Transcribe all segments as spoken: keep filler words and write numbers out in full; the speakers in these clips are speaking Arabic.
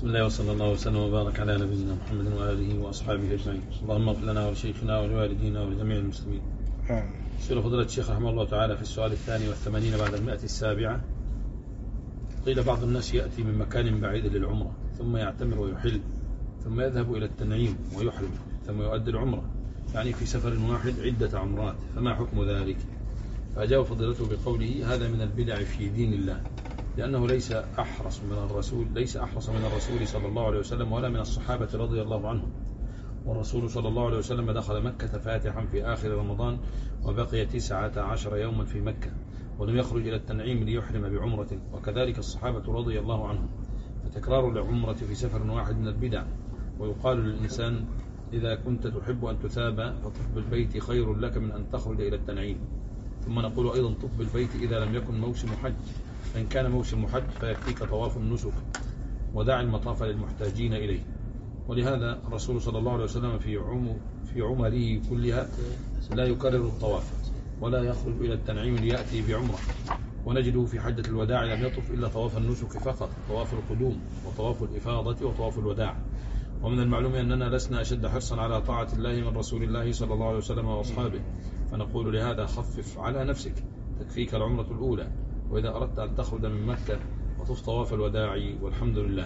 بسم الله وصلى الله وسلم وبارك على نبينا محمد وآله وأصحابه أجمعين. اللهم اغفر لنا ولشيخنا ولوالدينا ولجميع المسلمين. سئل فضيلة الشيخ رحمه الله تعالى في السؤال الثاني والثمانين بعد المائة السابعة، قيل بعض الناس يأتي من مكان بعيد للعمرة ثم يعتمر ويحل ثم يذهب إلى التنعيم ويحرم ثم يؤدي العمرة، يعني في سفر واحد عدة عمرات، فما حكم ذلك؟ فأجاب فضيلته بقوله: هذا من البدع في دين الله، لأنه ليس أحرص من الرسول ليس أحرص من الرسول صلى الله عليه وسلم ولا من الصحابة رضي الله عنهم. والرسول صلى الله عليه وسلم دخل مكة فاتحا في آخر رمضان وبقي تسعة عشر يوما في مكة ولم يخرج إلى التنعيم ليحرم بعمرة، وكذلك الصحابة رضي الله عنهم. فتكرار العمرة في سفر واحد من البدع. ويقال للإنسان: إذا كنت تحب أن تثاب فطف بالبيت خير لك من أن تخرج إلى التنعيم. ثم نقول أيضا: طف بالبيت إذا لم يكن موسم حج، فإن كان موسم حج فيكفيك طواف النسك ودع المطاف للمحتاجين إليه. ولهذا الرسول صلى الله عليه وسلم في عمر في عمره كلها لا يكرر الطواف ولا يخرج إلى التنعيم ليأتي بعمرة. ونجده في حجة الوداع لم يطف إلا طواف النسك فقط، طواف القدوم وطواف الإفاضة وطواف الوداع. ومن المعلوم أننا لسنا أشد حرصا على طاعة الله من رسول الله صلى الله عليه وسلم وأصحابه، فنقول لهذا: خفف على نفسك، تكفيك العمرة الأولى، وإذا أردت أن تخرج من مكة فطف طواف الوداع والحمد لله.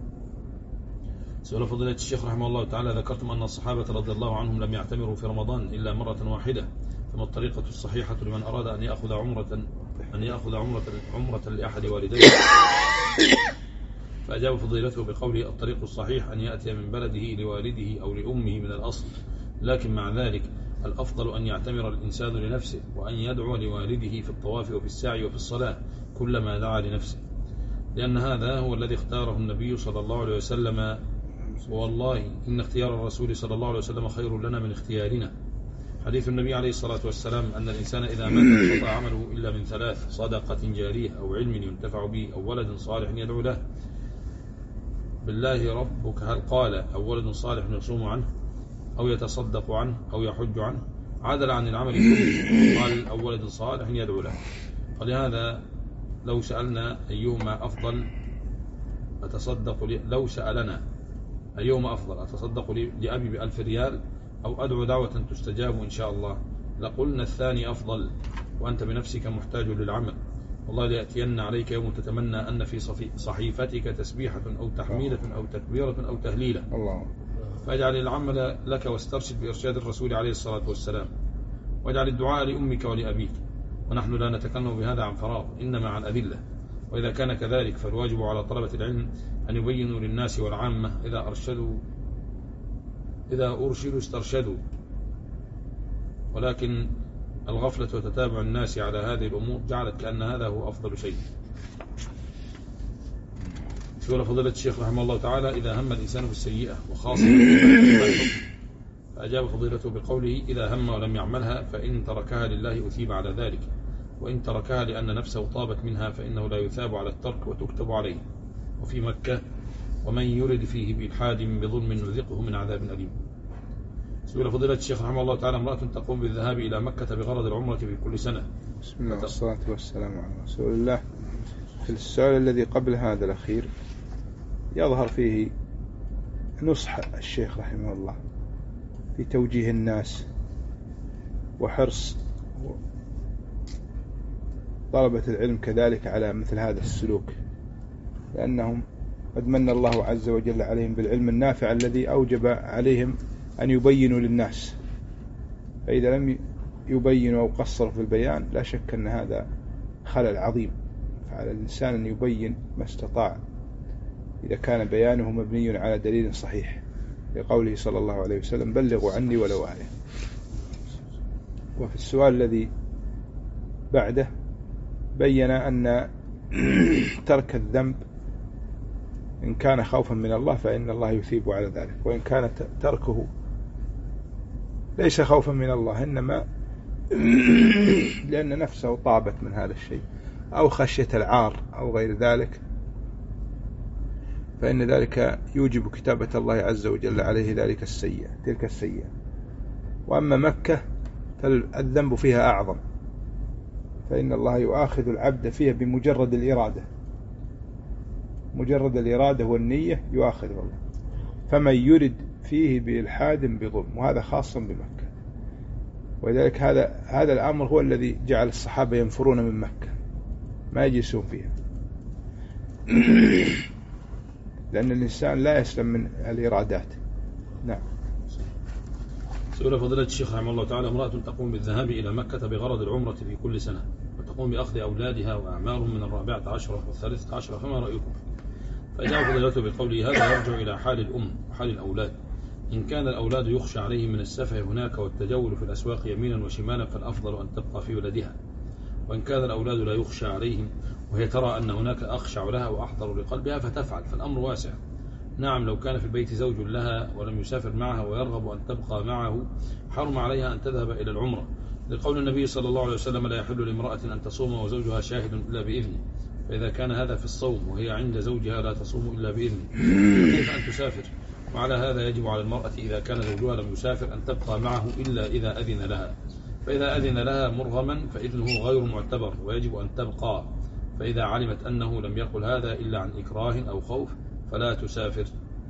سؤال فضيلة الشيخ رحمه الله تعالى: ذكرتم أن الصحابة رضي الله عنهم لم يعتمروا في رمضان إلا مرة واحدة، فما الطريقة الصحيحة لمن أراد أن يأخذ عمرة أن يأخذ عمرة عمرة لأحد والديه؟ فأجاب فضيلته بقوله: الطريق الصحيح أن يأتي من بلده لوالده أو لأمه من الأصل، لكن مع ذلك الأفضل أن يعتمر الإنسان لنفسه، وأن يدعو لوالده في الطواف وفي السعي وفي الصلاة كلما دعا لنفسه، لأن هذا هو الذي اختاره النبي صلى الله عليه وسلم. والله إن اختيار الرسول صلى الله عليه وسلم خير لنا من اختيارنا. حديث النبي عليه الصلاة والسلام أن الإنسان إذا مات انقطع عمله إلا من ثلاث: صدقة جارية أو علم ينتفع به أو ولد صالح يدعو له. بالله ربك هل قال أو ولد صالح يصوم عنه أو يتصدق عنه أو يحج عنه؟ عدل عن العمل كله، قال أو ولد صالح يدعو له. فلهذا لو سألنا أيهما أفضل أتصدق لي لو سألنا أيهما أفضل أتصدق لأبي بألف ريال أو أدعو دعوة تستجاب إن شاء الله، لقلنا الثاني أفضل، وأنت بنفسك محتاج للعمل. والله ليأتين عليك يوم تتمنى أن في صحيفتك تسبيحة أو تحميلة أو تكبيرة أو تهليلة. الله. فاجعل العمل لك واسترشد بإرشاد الرسول عليه الصلاة والسلام، واجعل الدعاء لأمك ولأبيك. ونحن لا نتكلم بهذا عن فراغ، إنما عن أدلة. وإذا كان كذلك فالواجب على طلبة العلم أن يبينوا للناس والعامة إذا أرشدوا إذا أرشدوا استرشدوا، ولكن الغفلة وتتابع الناس على هذه الأمور جعلت كأن هذا هو أفضل شيء. سؤال فضيلة الشيخ رحمه الله تعالى: إذا هم الإنسان بالسيئة وخاصة فأجاب فضيلته بقوله: إذا هم ولم يعملها فإن تركها لله أثيب على ذلك، وإن تركها لأن نفسه طابت منها فإنه لا يثاب على الترك وتكتب عليه. وفي مكة: ومن يرد فيه بإلحاد بظلم نذقه من عذاب أليم. سئل فضيلة الشيخ رحمه الله تعالى: امرأة تقوم بالذهاب إلى مكة بغرض العمرة في كل سنة. بسم الله والصلاة والسلام على رسول الله. في السؤال الذي قبل هذا الأخير يظهر فيه نصح الشيخ رحمه الله في توجيه الناس وحرص طلبة العلم كذلك على مثل هذا السلوك، لأنهم قد من الله عز وجل عليهم بالعلم النافع الذي أوجب عليهم أن يبينوا للناس، فإذا لم يبينوا أو قصروا في البيان لا شك أن هذا خلل عظيم. فعلى الإنسان أن يبين ما استطاع إذا كان بيانه مبني على دليل صحيح، لقوله صلى الله عليه وسلم: بلغوا عني ولو آية. وفي السؤال الذي بعده بين أن ترك الذنب إن كان خوفا من الله فإن الله يثيب على ذلك، وإن كان تركه ليس خوفا من الله إنما لأن نفسه طابت من هذا الشيء أو خشية العار أو غير ذلك، فإن ذلك يوجب كتابة الله عز وجل عليه ذلك السيئة تلك السيئة. وأما مكة فالذنب فيها أعظم، فإن الله يؤاخذ العبد فيها بمجرد الإرادة، مجرد الإرادة والنية يؤاخذه الله. فمن يرد فيه بإلحاد بظلم، وهذا خاص بمكة. ولذلك هذا هذا الأمر هو الذي جعل الصحابة ينفرون من مكة، ما يجلسون فيها، لأن الإنسان لا يسلم من الإرادات. نعم. سئل فضيلة الشيخ رحمه الله تعالى: امرأة تقوم بالذهاب إلى مكة بغرض العمرة في كل سنة، وتقوم بأخذ أولادها وأعمارهم من الرابعة عشرة والثالثة عشرة، فما رأيكم؟ فأجاب فضيلته بقوله: هذا يرجع إلى حال الأم وحال الأولاد. إن كان الأولاد يخشى عليهم من السفه هناك والتجول في الأسواق يمينا وشمالا فالأفضل أن تبقى في ولدها. وإن كان الأولاد لا يخشى عليهم وهي ترى أن هناك أخشع لها وأحضر لقلبها فتفعل، فالأمر واسع. نعم، لو كان في البيت زوج لها ولم يسافر معها ويرغب أن تبقى معه حرم عليها أن تذهب إلى العمرة، لقول النبي صلى الله عليه وسلم: لا يحل لامرأة أن تصوم وزوجها شاهد إلا بإذنه. فإذا كان هذا في الصوم وهي عند زوجها لا تصوم إلا بإذنه، فكيف أن تسافر؟ وعلى هذا يجب على المرأة إذا كان زوجها لم يسافر أن تبقى معه إلا إذا أذن لها، فإذا أذن لها مرغما فإذنه غير معتبر ويجب أن تبقى، فإذا علمت أنه لم يقل هذا إلا عن إكراه أو خوف فلا تسافر.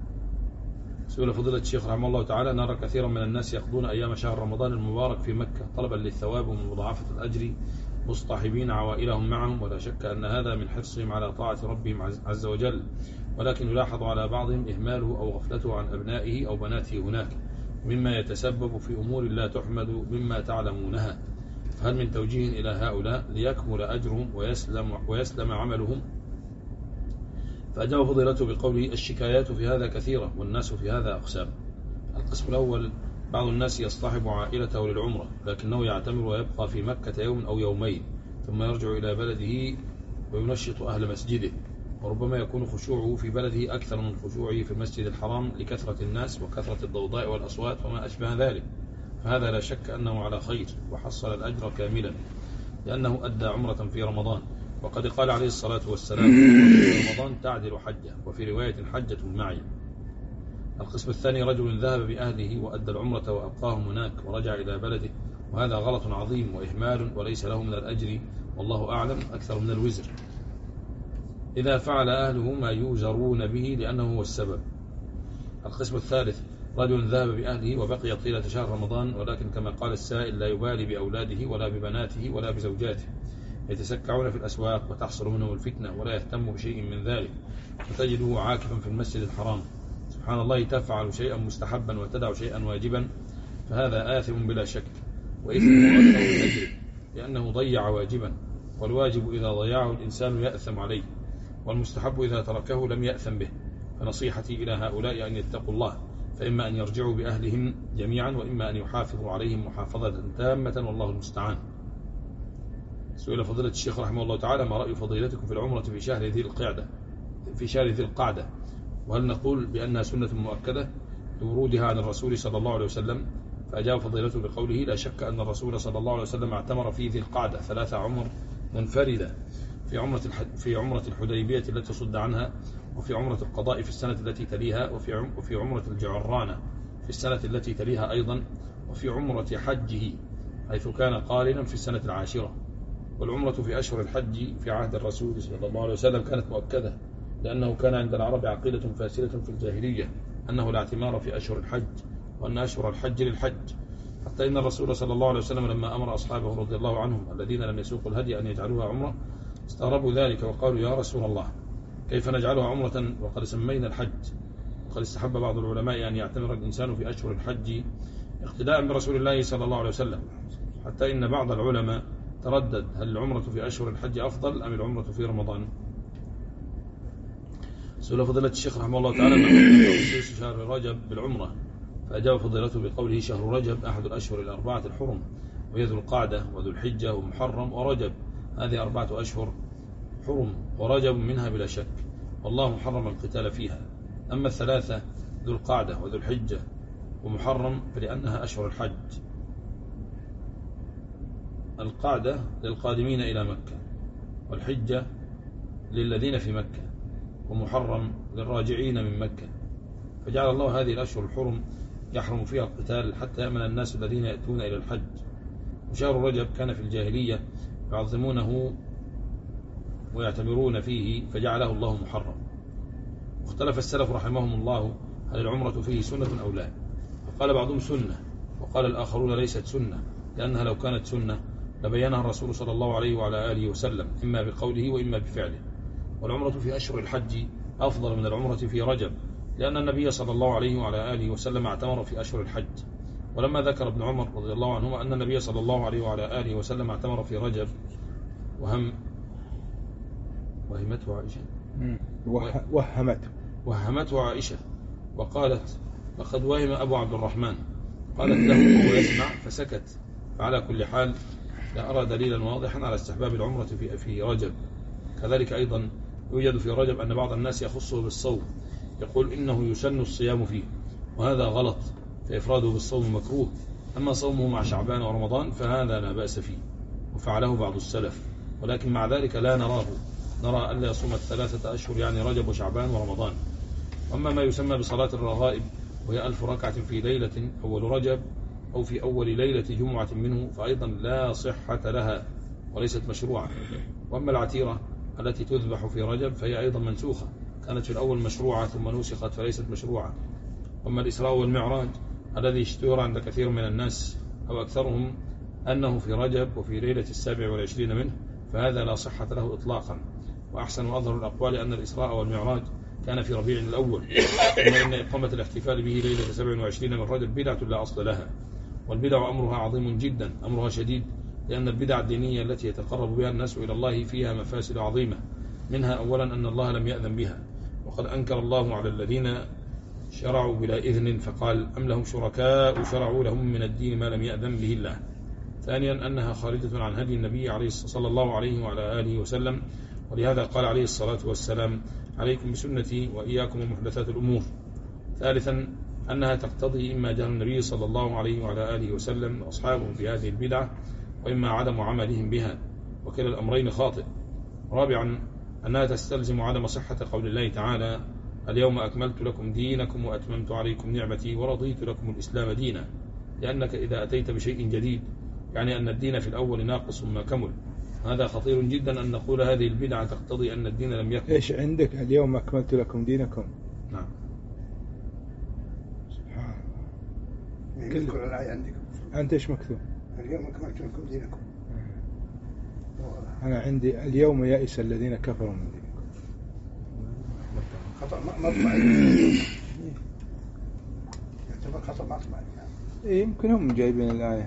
سئل فضيلة الشيخ رحمه الله تعالى: نرى كثيرا من الناس يقضون أيام شهر رمضان المبارك في مكة طلبا للثواب ومضاعفة الأجر مصطحبين عوائلهم معهم، ولا شك أن هذا من حرصهم على طاعة ربهم عز وجل، ولكن يلاحظ على بعضهم إهماله أو غفلته عن أبنائه أو بناته هناك، مما يتسبب في أمور لا تحمد مما تعلمونها، فهل من توجيه إلى هؤلاء ليكمل أجرهم ويسلم, ويسلم عملهم؟ فأجاب فضيلته بقوله: الشكايات في هذا كثيرة والناس في هذا أقسام. القسم الأول: بعض الناس يصطحب عائلته للعمرة لكنه يعتمر ويبقى في مكة يوم أو يومين ثم يرجع إلى بلده وينشط أهل مسجده، وربما يكون خشوعه في بلده أكثر من خشوعه في المسجد الحرام لكثرة الناس وكثرة الضوضاء والأصوات وما أشبه ذلك، فهذا لا شك أنه على خير وحصل الأجر كاملا لأنه أدى عمرة في رمضان، وقد قال عليه الصلاة والسلام: في رمضان تعدل حجة، وفي رواية حجة معي. القسم الثاني: رجل ذهب بأهله وأدى العمرة وأبقاهم هناك ورجع إلى بلده، وهذا غلط عظيم وإهمال وليس له من الأجر والله أعلم أكثر من الوزر إذا فعل أهله ما يوزرون به لأنه هو السبب. القسم الثالث: رجل ذهب بأهله وبقي طيلة شهر رمضان ولكن كما قال السائل لا يبالي بأولاده ولا ببناته ولا بزوجاته، يتسكعون في الأسواق وتحصل منهم الفتنة ولا يهتم بشيء من ذلك، فتجده عاكفا في المسجد الحرام. سبحان الله، تفعل شيئا مستحبا وتدع شيئا واجبا، فهذا آثم بلا شك، وإثمه أكثر من أجره لأنه ضيع واجبا، والواجب إذا ضيعه الإنسان يأثم عليه، والمستحب إذا تركه لم يأثم به. فنصيحتي إلى هؤلاء أن يتقوا الله، فإما أن يرجعوا بأهلهم جميعا وإما أن يحافظوا عليهم محافظة تامة، والله المستعان. سئل فضيلة الشيخ رحمه الله تعالى: ما رأي فضيلتكم في العمرة في شهر ذي القعدة في شهر ذي القعدة وهل نقول بأنها سنة مؤكدة لورودها عن الرسول صلى الله عليه وسلم؟ فأجاب فضيلته بقوله: لا شك أن الرسول صلى الله عليه وسلم اعتمر في ذي القعدة ثلاث عمر منفردة، في عمرة في عمرة الحديبية التي صد عنها، وفي عمرة القضاء في السنة التي تليها، وفي وفي عمرة الجعرانة في السنة التي تليها أيضا، وفي عمرة حجه حيث كان قارنا في السنة العاشرة. والعمرة في أشهر الحج في عهد الرسول صلى الله عليه وسلم كانت مؤكدة، لأنه كان عند العرب عقيدة فاسدة في الجاهلية أنه لا اعتمار في أشهر الحج، وأن أشهر الحج للحج، حتى إن الرسول صلى الله عليه وسلم لما أمر أصحابه رضي الله عنهم الذين لم يسوقوا الهدي أن يجعلوها عمرة استغربوا ذلك وقالوا: يا رسول الله، كيف نجعلها عمرة وقد سمينا الحج؟ وقد استحب بعض العلماء أن يعتمر الإنسان في أشهر الحج اقتداء برسول الله صلى الله عليه وسلم، حتى إن بعض العلماء تردد هل العمرة في أشهر الحج أفضل أم العمرة في رمضان؟ سئل فضيلة الشيخ رحمه الله تعالى: ما هو تخصيص شهر رجب بالعمرة؟ فأجاب فضيلته بقوله: شهر رجب أحد الأشهر الأربعة الحرم، وهي ذو القعدة وذو الحجة ومحرم ورجب، هذه أربعة أشهر حرم، ورجب منها بلا شك، والله حرم القتال فيها. أما الثلاثة ذو القعدة وذو الحجة ومحرم فلأنها أشهر الحج، القعدة للقادمين إلى مكة، والحجة للذين في مكة، ومحرم للراجعين من مكة، فجعل الله هذه الأشهر الحرم يحرم فيها القتال حتى يأمن الناس الذين يأتون إلى الحج. وشهر رجب كان في الجاهلية يعظمونه ويعتبرون فيه فجعله الله محرم، واختلف السلف رحمهم الله هل العمرة فيه سنة أو لا، فقال بعضهم سنة، وقال الآخرون ليست سنة، لأنها لو كانت سنة لبينها الرسول صلى الله عليه وعلى آله وسلم إما بقوله وإما بفعله. والعمرة في أشهر الحج أفضل من العمرة في رجب، لأن النبي صلى الله عليه وعلى آله وسلم اعتمر في أشهر الحج. ولما ذكر ابن عمر رضي الله عنهما أن النبي صلى الله عليه وعلى آله وسلم اعتمر في رجب وهم وهمته عائشة وهمته وهمته عائشة وقالت لقد وهم أبو عبد الرحمن، قالت له وهو يسمع فسكت. فعلى كل حال لا أرى دليلا واضحا على استحباب العمرة في في رجب. كذلك أيضا يوجد في رجب أن بعض الناس يخصه بالصوم، يقول إنه يسن الصيام فيه، وهذا غلط، فإفراده بالصوم مكروه. أما صومه مع شعبان ورمضان فهذا لا بأس فيه، وفعله بعض السلف، ولكن مع ذلك لا نراه، نرى ألا يصوم الثلاثة أشهر يعني رجب وشعبان ورمضان. أما ما يسمى بصلاة الرغائب وهي ألف ركعة في ليلة أول رجب أو في أول ليلة جمعة منه فأيضا لا صحة لها وليست مشروعة. وأما العتيرة التي تذبح في رجب فهي أيضا منسوخة، كانت في الأول مشروعة ثم نسخت فليست مشروعة. وأما الإسراء والمعراج الذي اشتهر عند كثير من الناس أو أكثرهم أنه في رجب وفي ليلة السابع والعشرين منه فهذا لا صحة له إطلاقا. وأحسن وأظهر الأقوال أن الإسراء والمعراج كان في ربيع الأول، ثم إن إقامة الاحتفال به ليلة سبع وعشرين من رجب بدعة لا أصل لها. والبدع أمرها عظيم جدا، أمرها شديد، لأن البدع الدينية التي يتقرب بها الناس إلى الله فيها مفاسد عظيمة، منها أولا أن الله لم يأذن بها، وقد أنكر الله على الذين شرعوا بلا إذن فقال أم لهم شركاء شرعوا لهم من الدين ما لم يأذن به الله. ثانيا أنها خارجة عن هدي النبي عليه صلى الله عليه وعلى آله وسلم، ولهذا قال عليه الصلاة والسلام عليكم بسنتي وإياكم ومحدثات الأمور. ثالثا أنها تقتضي إما جهل النبي صلى الله عليه وعلى آله وسلم وأصحابه بهذه البدعة وإما عدم عملهم بها، وكلا الأمرين خاطئ. رابعا أنها تستلزم عدم صحة قول الله تعالى اليوم أكملت لكم دينكم وأتممت عليكم نعمتي ورضيت لكم الإسلام دينا، لأنك إذا أتيت بشيء جديد يعني أن الدين في الأول ناقص ما كمل. هذا خطير جدا أن نقول هذه البدعة تقتضي أن الدين لم يكمل. إيش عندك اليوم أكملت لكم دينكم؟ نعم. سبحان الله. كل الآية عندكم. أنت إيش مكتوب؟ اليوم أكملت لكم دينكم. أنا عندي اليوم يئس الذين كفروا من دينكم. خطأ مطبعي. يعتبر خطأ مطبعي. إيه يمكن هم جايبين الآية.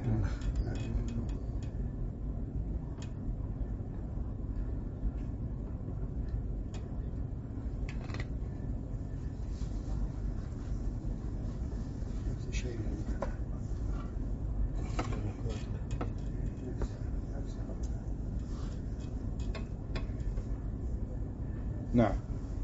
نعم.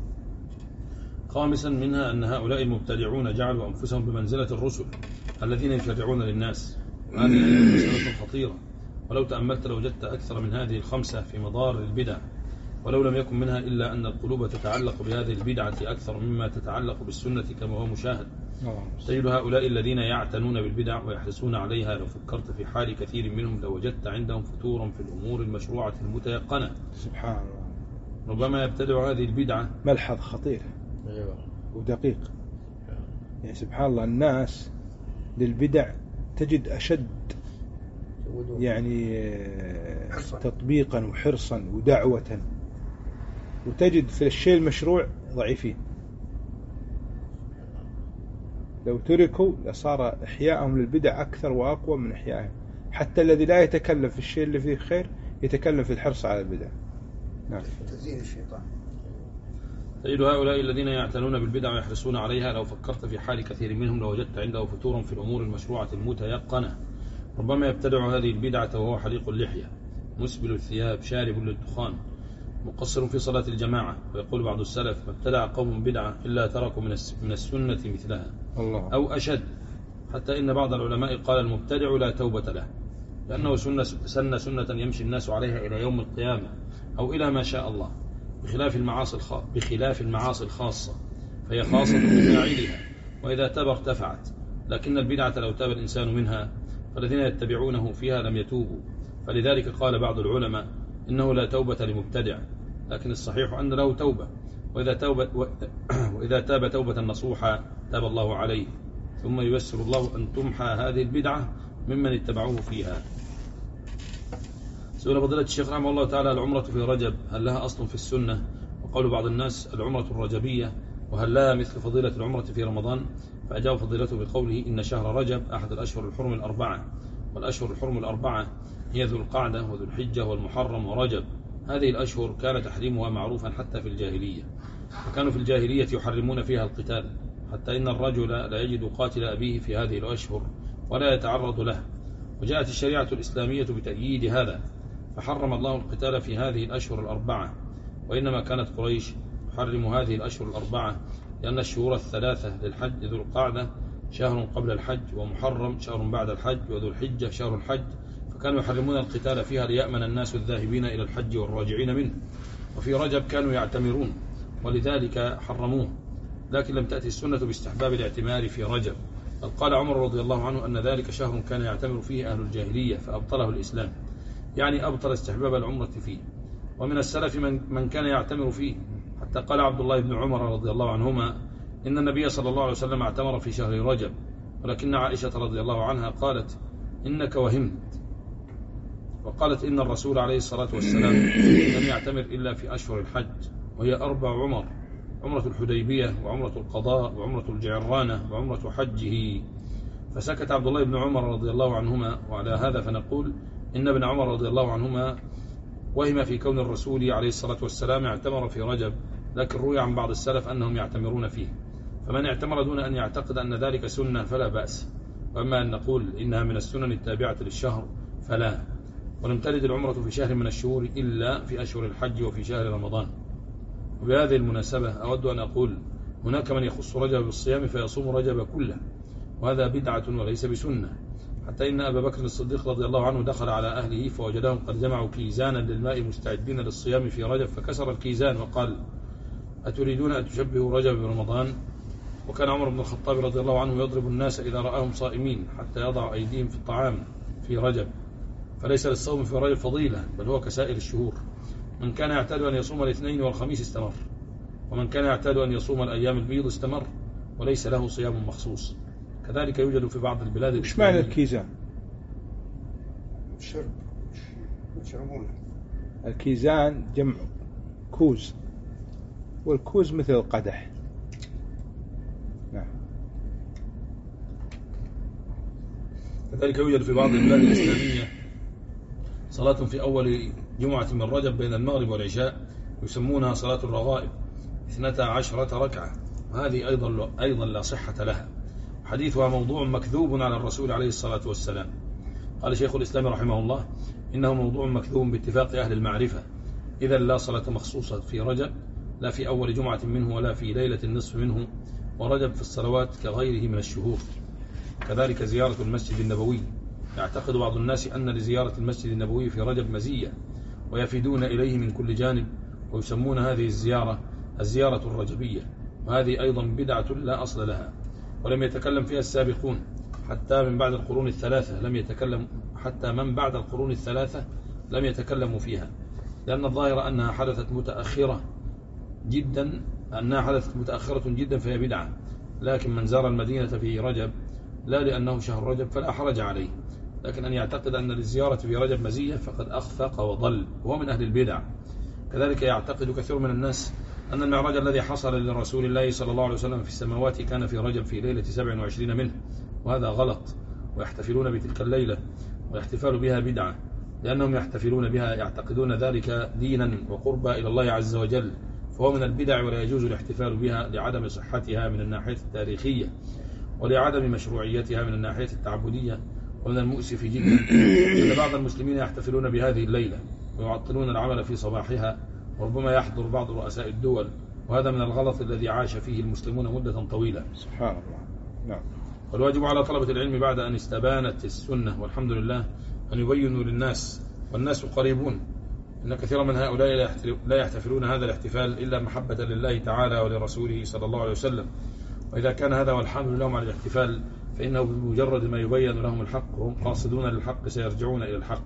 خامسا منها أن هؤلاء المبتدعون جعلوا أنفسهم بمنزلة الرسل الذين يشرعون للناس، وهذه مسألة خطيرة، ولو تأملت لوجدت أكثر من هذه الخمسة في مضار البدع، ولو لم يكن منها إلا أن القلوب تتعلق بهذه البدعة أكثر مما تتعلق بالسنة كما هو مشاهد. تجد هؤلاء الذين يعتنون بالبدع ويحرصون عليها لو فكرت في حال كثير منهم لوجدت عندهم فتورا في الأمور المشروعة المتيقنة. سبحان الله. ربما يبتدع هذه البدعة. ملحظ خطير ودقيق. يعني سبحان الله الناس للبدع تجد أشد يعني تطبيقا وحرصا ودعوة، وتجد في الشيء المشروع ضعيفين. لو تركوا لصار إحياءهم للبدع أكثر وأقوى من إحيائهم. حتى الذي لا يتكلم في الشيء اللي فيه خير يتكلم في الحرص على البدع. نعم. تزيين الشيطان. تجد هؤلاء الذين يعتنون بالبدع ويحرصون عليها لو فكرت في حال كثير منهم لوجدت عنده فتورا في الأمور المشروعة المتيقنة. ربما يبتدع هذه البدعة وهو حليق اللحية، مسبل الثياب، شارب للدخان، مقصر في صلاة الجماعة. ويقول بعض السلف ما ابتدع قوم بدعة إلا تركوا من السنة مثلها الله. أو أشد. حتى إن بعض العلماء قال المبتدع لا توبة له، لأنه سنة سن سنة يمشي الناس عليها إلى يوم القيامة أو إلى ما شاء الله، بخلاف المعاصي الخ... بخلاف المعاصي الخاصة فهي خاصة بفاعلها، وإذا تاب ارتفعت. لكن البدعة لو تاب الإنسان منها فالذين يتبعونه فيها لم يتوبوا. فلذلك قال بعض العلماء إنه لا توبة لمبتدع، لكن الصحيح أن له توبة، وإذا, توب وإذا تاب توبة نصوحا تاب الله عليه، ثم ييسر الله أن تمحى هذه البدعة ممن اتبعوه فيها. سئل فضيلة الشيخ رحمه الله تعالى: العمرة في رجب هل لها أصل في السنة؟ وقول بعض الناس العمرة الرجبية، وهل لها مثل فضيلة العمرة في رمضان؟ فأجاب فضيلته بقوله: إن شهر رجب أحد الأشهر الحرم الأربعة، والأشهر الحرم الأربعة هي ذو القعدة وذو الحجة والمحرم ورجب. هذه الأشهر كان تحريمها معروفا حتى في الجاهلية، وكانوا في الجاهلية يحرمون فيها القتال، حتى إن الرجل لا يجد قاتل أبيه في هذه الأشهر ولا يتعرض له، وجاءت الشريعة الإسلامية بتأييد هذا، فحرم الله القتال في هذه الأشهر الأربعة. وإنما كانت قريش تحرم هذه الأشهر الأربعة لأن الشهور الثلاثة للحج ذو القعدة شهر قبل الحج، ومحرم شهر بعد الحج، وذو الحجة شهر الحج، فكانوا يحرمون القتال فيها ليأمن الناس الذاهبين إلى الحج والراجعين منه. وفي رجب كانوا يعتمرون ولذلك حرموه، لكن لم تأتي السنة باستحباب الاعتمار في رجب، بل قال عمر رضي الله عنه أن ذلك شهر كان يعتمر فيه أهل الجاهلية فأبطله الإسلام، يعني أبطل استحباب العمرة فيه. ومن السلف من, من كان يعتمر فيه، حتى قال عبد الله بن عمر رضي الله عنهما إن النبي صلى الله عليه وسلم اعتمر في شهر رجب، ولكن عائشة رضي الله عنها قالت: إنك وهمت، وقالت إن الرسول عليه الصلاة والسلام لم يعتمر إلا في أشهر الحج، وهي أربع عمر: عمرة الحديبية، وعمرة القضاء، وعمرة الجعرانة، وعمرة حجه. فسكت عبد الله بن عمر رضي الله عنهما، وعلى هذا فنقول إن ابن عمر رضي الله عنهما وهم في كون الرسول عليه الصلاة والسلام اعتمر في رجب، لكن روي عن بعض السلف أنهم يعتمرون فيه، فمن اعتمر دون أن يعتقد أن ذلك سنة فلا بأس، وأما أن نقول إنها من السنن التابعة للشهر فلا. ولم ترد العمرة في شهر من الشهور إلا في أشهر الحج وفي شهر رمضان. وبهذه المناسبة أود أن أقول: هناك من يخص رجب بالصيام فيصوم رجب كله، وهذا بدعة وليس بسنة، حتى إن أبا بكر الصديق رضي الله عنه دخل على أهله فوجدهم قد جمعوا كيزانا للماء مستعدين للصيام في رجب، فكسر الكيزان وقال: أتريدون أن تشبهوا رجب برمضان؟ وكان عمر بن الخطاب رضي الله عنه يضرب الناس إذا رآهم صائمين حتى يضع أيديهم في الطعام في رجب، فليس للصوم في رجب فضيلة، بل هو كسائر الشهور. من كان يعتاد أن يصوم الاثنين والخميس استمر، ومن كان يعتاد أن يصوم الأيام البيض استمر، وليس له صيام مخصوص. كذلك يوجد في بعض البلاد. إيش معنى الكيزان؟ الشرب يشربونه. الكيزان جمع كوز، والكوز مثل القدح. نعم. كذلك يوجد في بعض البلاد الإسلامية صلاة في أول جمعة من رجب بين المغرب والعشاء يسمونها صلاة الرغائب، اثنتا عشرة ركعة، وهذه أيضا أيضا لا صحة لها، حديثها موضوع مكذوب على الرسول عليه الصلاة والسلام. قال شيخ الإسلام رحمه الله: إنه موضوع مكذوب باتفاق أهل المعرفة، إذا لا صلاة مخصوصة في رجب، لا في أول جمعة منه ولا في ليلة النصف منه، ورجب في الصلوات كغيره من الشهور. كذلك زيارة المسجد النبوي، يعتقد بعض الناس أن لزيارة المسجد النبوي في رجب مزية، ويفدون إليه من كل جانب، ويسمون هذه الزيارة الزيارة الرجبية، وهذه أيضا بدعة لا أصل لها، ولم يتكلم فيها السابقون حتى من بعد القرون الثلاثة لم يتكلم حتى من بعد القرون الثلاثة لم يتكلموا فيها، لأن الظاهر أنها حدثت متأخرة جدا أنها حدثت متأخرة جدا فهي بدعة. لكن من زار المدينة في رجب لا لأنه شهر رجب فلا حرج عليه، لكن أن يعتقد أن للزيارة في رجب مزية فقد أخفق وضل، وهو من أهل البدع. كذلك يعتقد كثير من الناس أن المعراج الذي حصل لرسول الله صلى الله عليه وسلم في السماوات كان في رجب في ليلة سبع وعشرين منه، وهذا غلط، ويحتفلون بتلك الليلة، والاحتفال بها بدعة، لأنهم يحتفلون بها يعتقدون ذلك دينا وقربا إلى الله عز وجل، فهو من البدع ولا يجوز الاحتفال بها لعدم صحتها من الناحية التاريخية، ولعدم مشروعيتها من الناحية التعبدية. ومن المؤسف جدا أن بعض المسلمين يحتفلون بهذه الليلة ويعطلون العمل في صباحها، وربما يحضر بعض رؤساء الدول، وهذا من الغلط الذي عاش فيه المسلمون مدة طويلة. سبحان الله. نعم. والواجب على طلبة العلم بعد أن استبانت السنة والحمد لله أن يبينوا للناس، والناس قريبون، إن كثيرا من هؤلاء لا يحتفلون هذا الاحتفال إلا محبة لله تعالى ولرسوله صلى الله عليه وسلم، وإذا كان هذا والحمد لهم على الاحتفال فإنه بمجرد ما يبين لهم الحق وهم قاصدون للحق سيرجعون إلى الحق.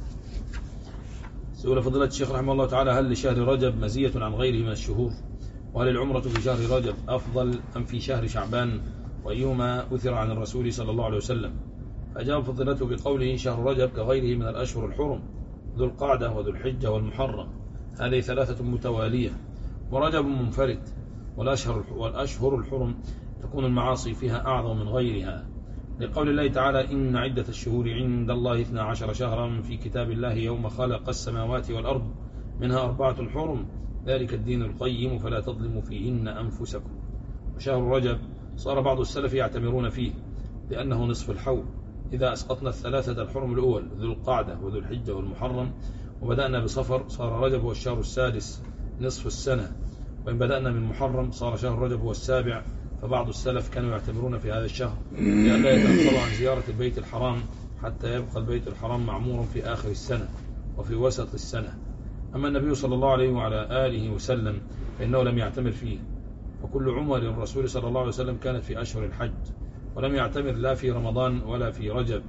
سؤال فضيلة الشيخ رحمه الله تعالى: هل لشهر رجب مزية عن غيره من الشهور؟ وهل العمرة في شهر رجب أفضل أم في شهر شعبان؟ وأيهما أثر عن الرسول صلى الله عليه وسلم؟ فأجاب فضيلته بقوله شهر رجب كغيره من الأشهر الحرم، ذو القعدة وذو الحجة والمحرم، هذه ثلاثة متوالية، ورجب منفرد. والأشهر والأشهر الحرم تكون المعاصي فيها أعظم من غيرها، لقول الله تعالى إن عدة الشهور عند الله اثنا عشر شهرا في كتاب الله يوم خلق السماوات والأرض منها أربعة حرم ذلك الدين القيم فلا تظلموا فيهن أنفسكم. وشهر رجب صار بعض السلف يعتمرون فيه لأنه نصف الحول، إذا أسقطنا الثلاثة الحرم الأول ذو القعدة وذو الحجة والمحرم وبدأنا بصفر صار رجب هو الشهر السادس نصف السنة، وإن بدأنا من محرم صار شهر رجب هو السابع. فبعض السلف كانوا يعتبرون في هذا الشهر لئلا يتأخروا عن زيارة البيت الحرام حتى يبقى البيت الحرام معمورا في آخر السنة وفي وسط السنة. أما النبي صلى الله عليه وعلى آله وسلم فإنه لم يعتمر فيه، فكل عمر الرسول صلى الله عليه وسلم كانت في أشهر الحج، ولم يعتمر لا في رمضان ولا في رجب،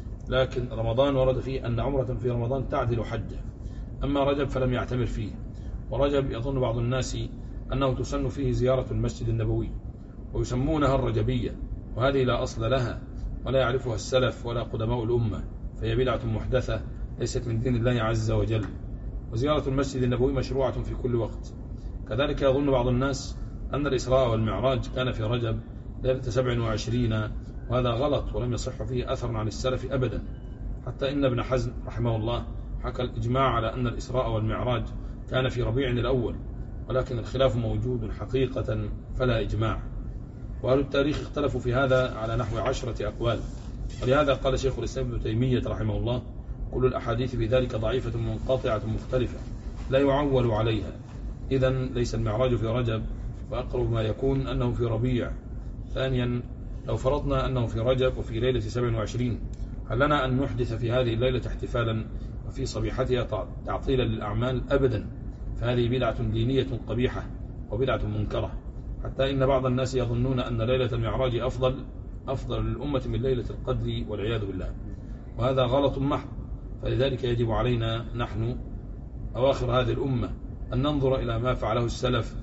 لكن رمضان ورد فيه أن عمرة في رمضان تعدل حجة. أما رجب فلم يعتمر فيه. ورجب يظن بعض الناس أنه تسن فيه زيارة المسجد النبوي ويسمونها الرجبية، وهذه لا أصل لها ولا يعرفها السلف ولا قدماء الأمة، فهي بدعة محدثة ليست من دين الله عز وجل. وزيارة المسجد النبوي مشروعة في كل وقت. كذلك يظن بعض الناس أن الإسراء والمعراج كان في رجب ليلة سبع وعشرين، وهذا غلط ولم يصح فيه أثر عن السلف أبدا، حتى إن ابن حزم رحمه الله حكى الإجماع على أن الإسراء والمعراج كان في ربيع الأول، ولكن الخلاف موجود حقيقة فلا إجماع. وأهل التاريخ اختلفوا في هذا على نحو عشرة أقوال، ولهذا قال شيخ الإسلام ابن تيمية رحمه الله كل الأحاديث في ذلك ضعيفة منقطعة مختلفة لا يعول عليها، إذن ليس المعراج في رجب، وأقرب ما يكون أنه في ربيع. ثانيا لو فرضنا أنه في رجب وفي ليلة سبع وعشرين، هل لنا أن نحدث في هذه الليلة احتفالا وفي صبيحتها تعطيلا للأعمال؟ أبدا، فهذه بدعة دينية قبيحة وبدعة منكرة، حتى إن بعض الناس يظنون أن ليلة المعراج أفضل أفضل للأمة من ليلة القدر والعياذ بالله، وهذا غلط محض. فلذلك يجب علينا نحن أواخر هذه الأمة أن ننظر إلى ما فعله السلف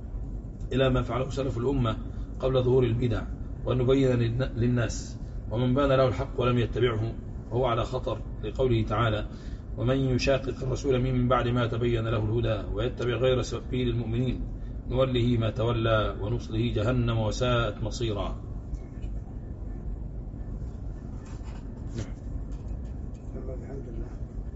إلى ما فعله سلف الأمة قبل ظهور البدع، وأن نبين للناس، ومن بان له الحق ولم يتبعه وهو على خطر، لقوله تعالى ومن يشاقق الرسول من بعد ما تبين له الهدى ويتبع غير سبيل المؤمنين نوله ما تولى ونصله جهنم وساءت مصيرا. الحمد لله.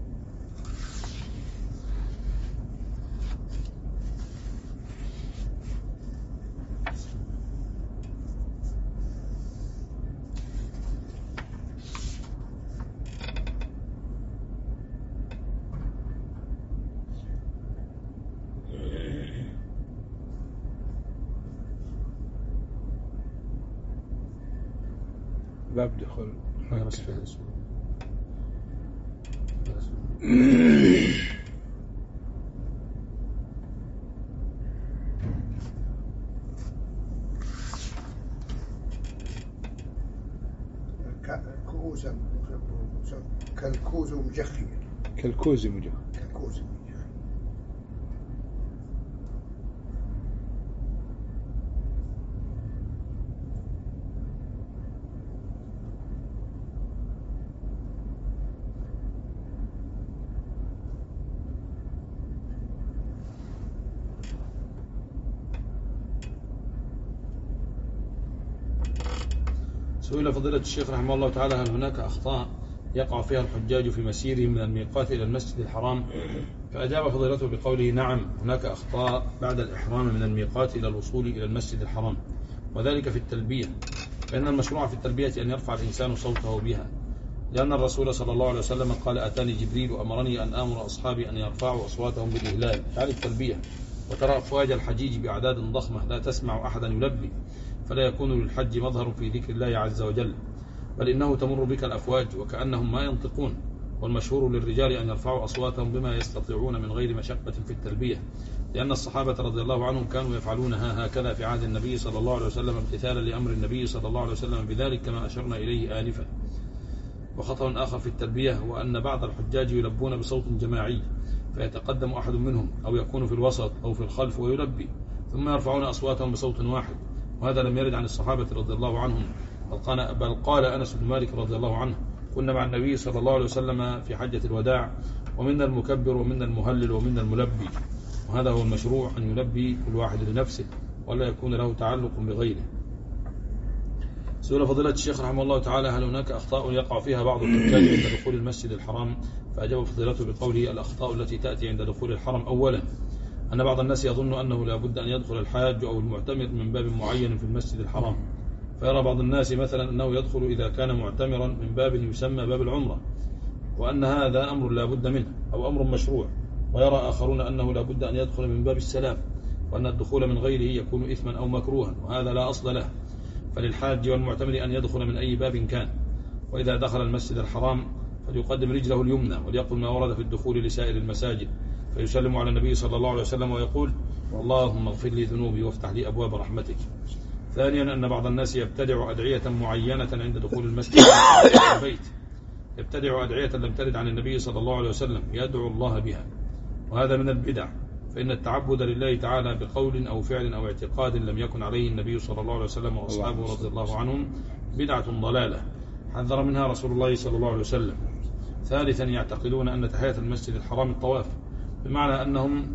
باب دخول كالكوز كالكوز مجخي كالكوز مجخي كالكوز مجخي. سئل فضيلة الشيخ رحمه الله تعالى هل هناك أخطاء يقع فيها الحجاج في مسيرهم من الميقات إلى المسجد الحرام؟ فأجاب فضيلته بقوله نعم، هناك أخطاء بعد الإحرام من الميقات إلى الوصول إلى المسجد الحرام، وذلك في التلبية، فإن المشروع في التلبية أن يرفع الإنسان صوته بها، لأن الرسول صلى الله عليه وسلم قال أتاني جبريل وأمرني أن آمر أصحابي أن يرفعوا أصواتهم بالإهلال يعني التلبية، وترى أفواج الحجيج بأعداد ضخمة لا تسمع أحدا يلبي، فلا يكون للحج مظهر في ذكر الله عز وجل، بل إنه تمر بك الأفواج وكأنهم ما ينطقون. والمشهور للرجال أن يرفعوا أصواتهم بما يستطيعون من غير مشقة في التلبية، لأن الصحابة رضي الله عنهم كانوا يفعلونها هكذا في عهد النبي صلى الله عليه وسلم امتثالا لأمر النبي صلى الله عليه وسلم بذلك كما أشرنا إليه آنفا. وخطأ آخر في التلبية هو أن بعض الحجاج يلبون بصوت جماعي، فيتقدم أحد منهم أو يكون في الوسط أو في الخلف ويلبي، ثم يرفعون أصواتهم بصوت واحد، وهذا لم يرد عن الصحابة رضي الله عنهم، بل قال أنس بن مالك رضي الله عنه: كنا مع النبي صلى الله عليه وسلم في حجة الوداع، ومنا المكبر ومنا المهلل ومنا الملبي، وهذا هو المشروع، أن يلبي كل واحد لنفسه ولا يكون له تعلق بغيره. سئل فضيلة الشيخ رحمه الله تعالى: هل هناك أخطاء يقع فيها بعض الحجاج عند دخول المسجد الحرام؟ فأجاب فضيلته بقوله: الأخطاء التي تأتي عند دخول الحرم أولا أن بعض الناس يظن أنه لا بد أن يدخل الحاج أو المعتمر من باب معين في المسجد الحرام، فيرى بعض الناس مثلا أنه يدخل إذا كان معتمرا من باب يسمى باب العمرة، وأن هذا أمر لا بد منه أو أمر مشروع، ويرى آخرون أنه لا بد أن يدخل من باب السلام، وأن الدخول من غيره يكون إثما أو مكروها، وهذا لا أصل له، فللحاج والمعتمر أن يدخل من أي باب كان، وإذا دخل المسجد الحرام فليقدم رجله اليمنى وليقل ما ورد في الدخول لسائر المساجد، فيسلم على النبي صلى الله عليه وسلم ويقول: اللهم اغفر لي ذنوبي وافتح لي أبواب رحمتك. ثانيا أن بعض الناس يبتدع أدعية معينة عند دخول المسجد البيت، يبتدع أدعية لم ترد عن النبي صلى الله عليه وسلم يدعو الله بها، وهذا من البدع، فإن التعبد لله تعالى بقول أو فعل أو اعتقاد لم يكن عليه النبي صلى الله عليه وسلم وأصحابه رضي الله عنهم بدعة ضلالة حذر منها رسول الله صلى الله عليه وسلم. ثالثا يعتقدون أن تحية المسجد الحرام الطواف، بمعنى أنهم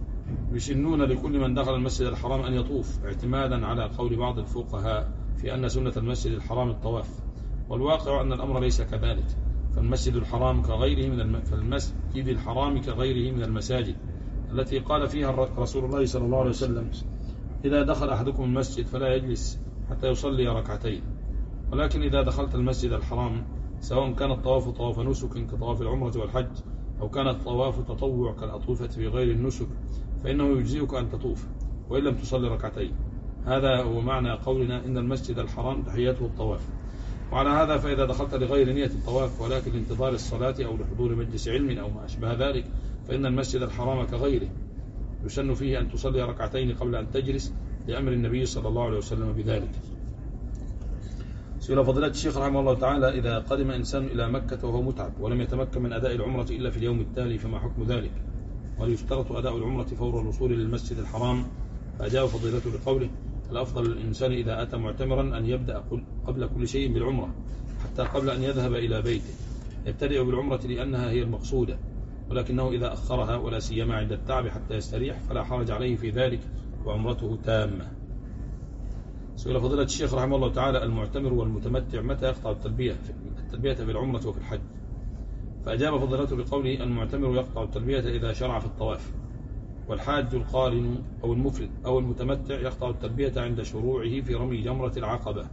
يسنون لكل من دخل المسجد الحرام أن يطوف، اعتمادا على قول بعض الفقهاء في أن سنة المسجد الحرام الطواف، والواقع أن الأمر ليس كذلك، فالمسجد الحرام كغيره من الم... فالمسجد الحرام كغيره من المساجد التي قال فيها رسول الله صلى الله عليه وسلم: إذا دخل أحدكم المسجد فلا يجلس حتى يصلي ركعتين. ولكن إذا دخلت المسجد الحرام سواء كان الطواف طواف نسك كطواف العمرة والحج، أو كان الطواف تطوع كالأطوفة في غير النسك، فإنه يجزئك أن تطوف وإن لم تصلي ركعتين. هذا هو معنى قولنا إن المسجد الحرام تحيته الطواف. وعلى هذا فإذا دخلت لغير نية الطواف ولكن لانتظار الصلاة أو لحضور مجلس علم أو ما أشبه ذلك، فإن المسجد الحرام كغيره يسن فيه أن تصلي ركعتين قبل أن تجلس، لأمر النبي صلى الله عليه وسلم بذلك. سئل فضيلة الشيخ رحمه الله تعالى: إذا قدم إنسان إلى مكة وهو متعب ولم يتمكن من أداء العمرة إلا في اليوم التالي فما حكم ذلك؟ وليشترط أداء العمرة فور الوصول للمسجد الحرام؟ فأجاب فضيلته بقوله: الأفضل للإنسان إذا أتى معتمرا أن يبدأ قبل كل شيء بالعمرة حتى قبل أن يذهب إلى بيته، يبتدئ بالعمرة لأنها هي المقصودة، ولكنه إذا أخرها ولا سيما عند التعب حتى يستريح فلا حرج عليه في ذلك وعمرته تامة. سئل فضيلة الشيخ رحمه الله تعالى: المعتمر والمتمتع متى يقطع التلبية التلبية في العمرة وفي الحج؟ فأجاب فضيلته بقوله: المعتمر يقطع التلبية إذا شرع في الطواف، والحاج القارن أو المفرد أو المتمتع يقطع التلبية عند شروعه في رمي جمرة العقبة.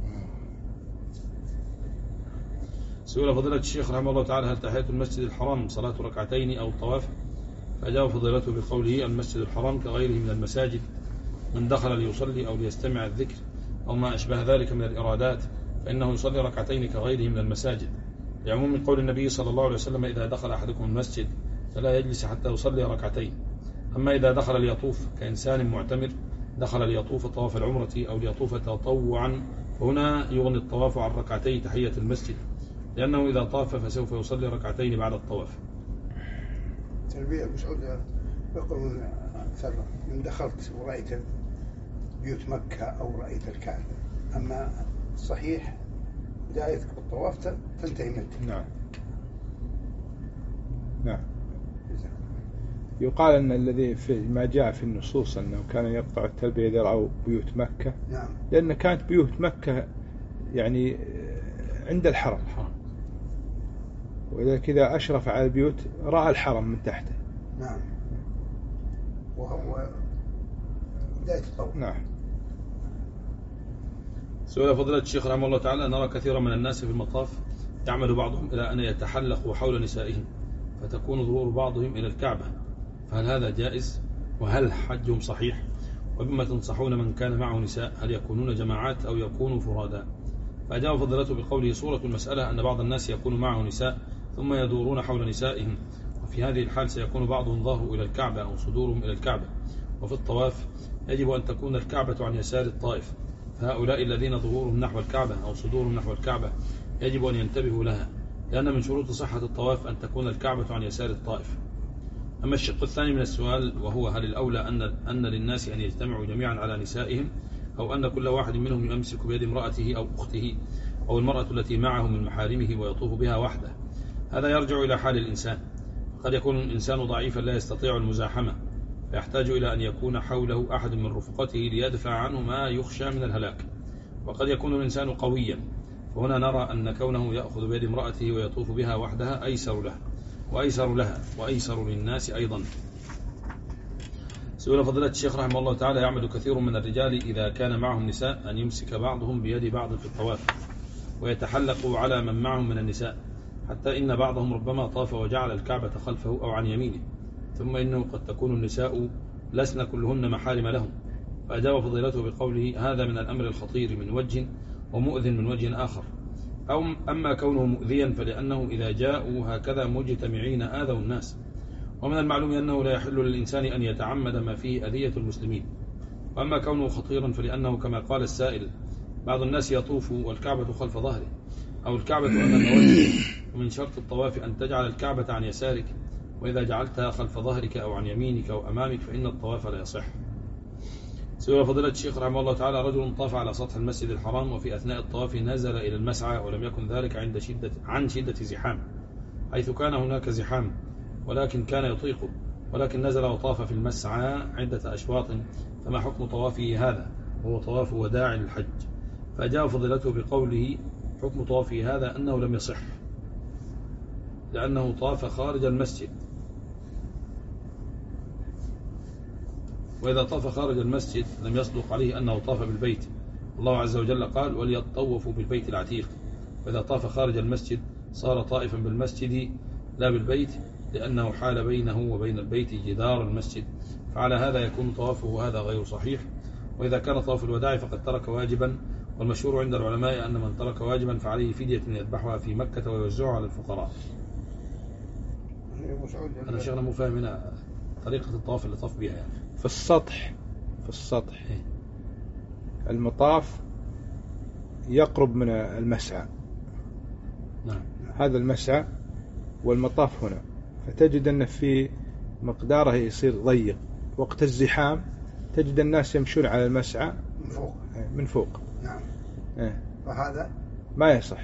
سئل فضيلة الشيخ رحمه الله تعالى: هل تحية المسجد الحرام صلاة ركعتين أو الطواف؟ فأجاب فضيلته بقوله: المسجد الحرام كغيره من المساجد، من دخل ليصلي أو ليستمع الذكر أو ما أشبه ذلك من الإرادات فإنه يصلي ركعتين كغيره من المساجد، لعموم قول النبي صلى الله عليه وسلم: إذا دخل أحدكم المسجد فلا يجلس حتى يصلي ركعتين. أما إذا دخل ليطوف كإنسان معتمر دخل ليطوف طواف العمرة أو ليطوف تطوعا، هنا يغني الطواف عن ركعتي تحية المسجد، لأنه إذا طاف فسوف يصلي ركعتين بعد الطواف. تلبية أبو سعود يقول من دخلت ورأيت بيوت مكة أو رأيت الكعبة، أما صحيح بدايتك بالطواف تنتهي منك. نعم نعم. يقال أن الذي في ما جاء في النصوص أنه كان يقطع التلبية إذا رأوا بيوت مكة. نعم. لأن كانت بيوت مكة يعني عند الحرم، وإذا كذا أشرف على البيوت رأى الحرم من تحته. نعم. وهو بداية الطواف. نعم. سؤال فضيلة الشيخ رحمه الله تعالى: نرى كثيرا من الناس في المطاف يعمل بعضهم إلى أن يتحلقوا حول نسائهم فتكون ظهور بعضهم إلى الكعبة، فهل هذا جائز؟ وهل حجهم صحيح؟ وبما تنصحون من كان معه نساء، هل يكونون جماعات أو يكونوا فرادا؟ فأجاب فضيلته بقوله: صورة المسألة أن بعض الناس يكون معه نساء ثم يدورون حول نسائهم، وفي هذه الحال سيكون بعضهم ظهره إلى الكعبة أو صدورهم إلى الكعبة. وفي الطواف يجب أن تكون الكعبة عن يسار الطائف، فهؤلاء الذين ظهورهم نحو الكعبة أو صدورهم نحو الكعبة يجب أن ينتبهوا لها، لأن من شروط صحة الطواف أن تكون الكعبة عن يسار الطائف. أما الشق الثاني من السؤال وهو هل الأولى أن أن للناس أن يجتمعوا جميعا على نسائهم أو أن كل واحد منهم يمسك بيد امرأته أو أخته أو المرأة التي معه من محارمه ويطوف بها وحده؟ هذا يرجع إلى حال الإنسان. قد يكون الإنسان ضعيفا لا يستطيع المزاحمة فيحتاج إلى أن يكون حوله أحد من رفقته ليدفع عنه ما يخشى من الهلاك. وقد يكون الإنسان قويا فهنا نرى أن كونه يأخذ بيد امرأته ويطوف بها وحدها أيسر له وأيسر لها وأيسر للناس أيضا. سئل فضيلة الشيخ رحمه الله تعالى: يعمد كثير من الرجال إذا كان معهم نساء أن يمسك بعضهم بيد بعض في الطواف ويتحلق على من معهم من النساء، حتى إن بعضهم ربما طاف وجعل الكعبة خلفه أو عن يمينه، ثم إنه قد تكون النساء لسن كلهن محارم لهم. فأجاب فضيلته بقوله: هذا من الأمر الخطير من وجه ومؤذن من وجه آخر. أو أما كونه مؤذيا فلأنه إذا جاءوا هكذا مجتمعين آذوا الناس، ومن المعلوم أنه لا يحل للإنسان أن يتعمد ما فيه أذية المسلمين. وأما كونه خطيرا فلأنه كما قال السائل: بعض الناس يطوف والكعبة خلف ظهره أو الكعبة أمام وجهه، ومن شرط الطواف أن تجعل الكعبة عن يسارك، وإذا جعلتها خلف ظهرك أو عن يمينك أو أمامك فإن الطواف لا يصح. سئل فضيلة الشيخ رحمه الله تعالى: رجل طاف على سطح المسجد الحرام وفي أثناء الطواف نزل إلى المسعى ولم يكن ذلك عند شدة عن شدة زحام، حيث كان هناك زحام ولكن كان يطيقه، ولكن نزل وطاف في المسعى عدة أشواط، فما حكم طوافه هذا؟ وهو طواف وداع للحج. فأجاب فضيلته بقوله: حكم طوافه هذا أنه لم يصح، لأنه طاف خارج المسجد، وإذا طاف خارج المسجد لم يصدق عليه أنه طاف بالبيت. الله عز وجل قال: وليطوفوا بالبيت العتيق. وإذا طاف خارج المسجد صار طائفا بالمسجد لا بالبيت، لأنه حال بينه وبين البيت جدار المسجد، فعلى هذا يكون طوافه هذا غير صحيح. وإذا كان طواف الوداع فقد ترك واجبا، والمشهور عند العلماء أن من ترك واجبا فعليه فدية يذبحها في مكة ويوزعها على الفقراء. أنا شغلة مو فاهم هنا طريقة الطواف اللي طاف بها يعني. في السطح في السطح المطاف يقرب من المسعى، نعم. هذا المسعى والمطاف هنا، فتجد أن في مقداره يصير ضيق. وقت الزحام تجد الناس يمشون على المسعى من فوق من فوق نعم. إيه. وهذا ما يصح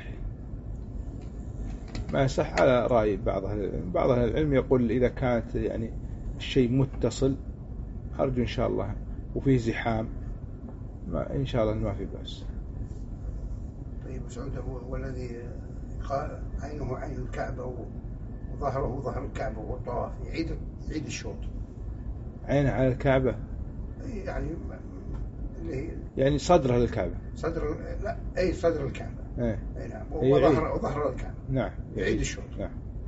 ما يصح على رأي بعض بعض أهل العلم. يقول إذا كانت يعني الشيء متصل أرجو إن شاء الله وفيه زحام ما إن شاء الله ما في بأس. طيب سعود هو الذي قال عينه عين الكعبة وظهره ظهر الكعبة والطواف يعيد يعيد الشوط. عينه على الكعبة يعني اللي يعني صدره للكعبة. صدر لا أي صدر الكعبة. ايه أي نعم. وظهر وظهر الكعبة. نعم. يعيد الشوط. نعم.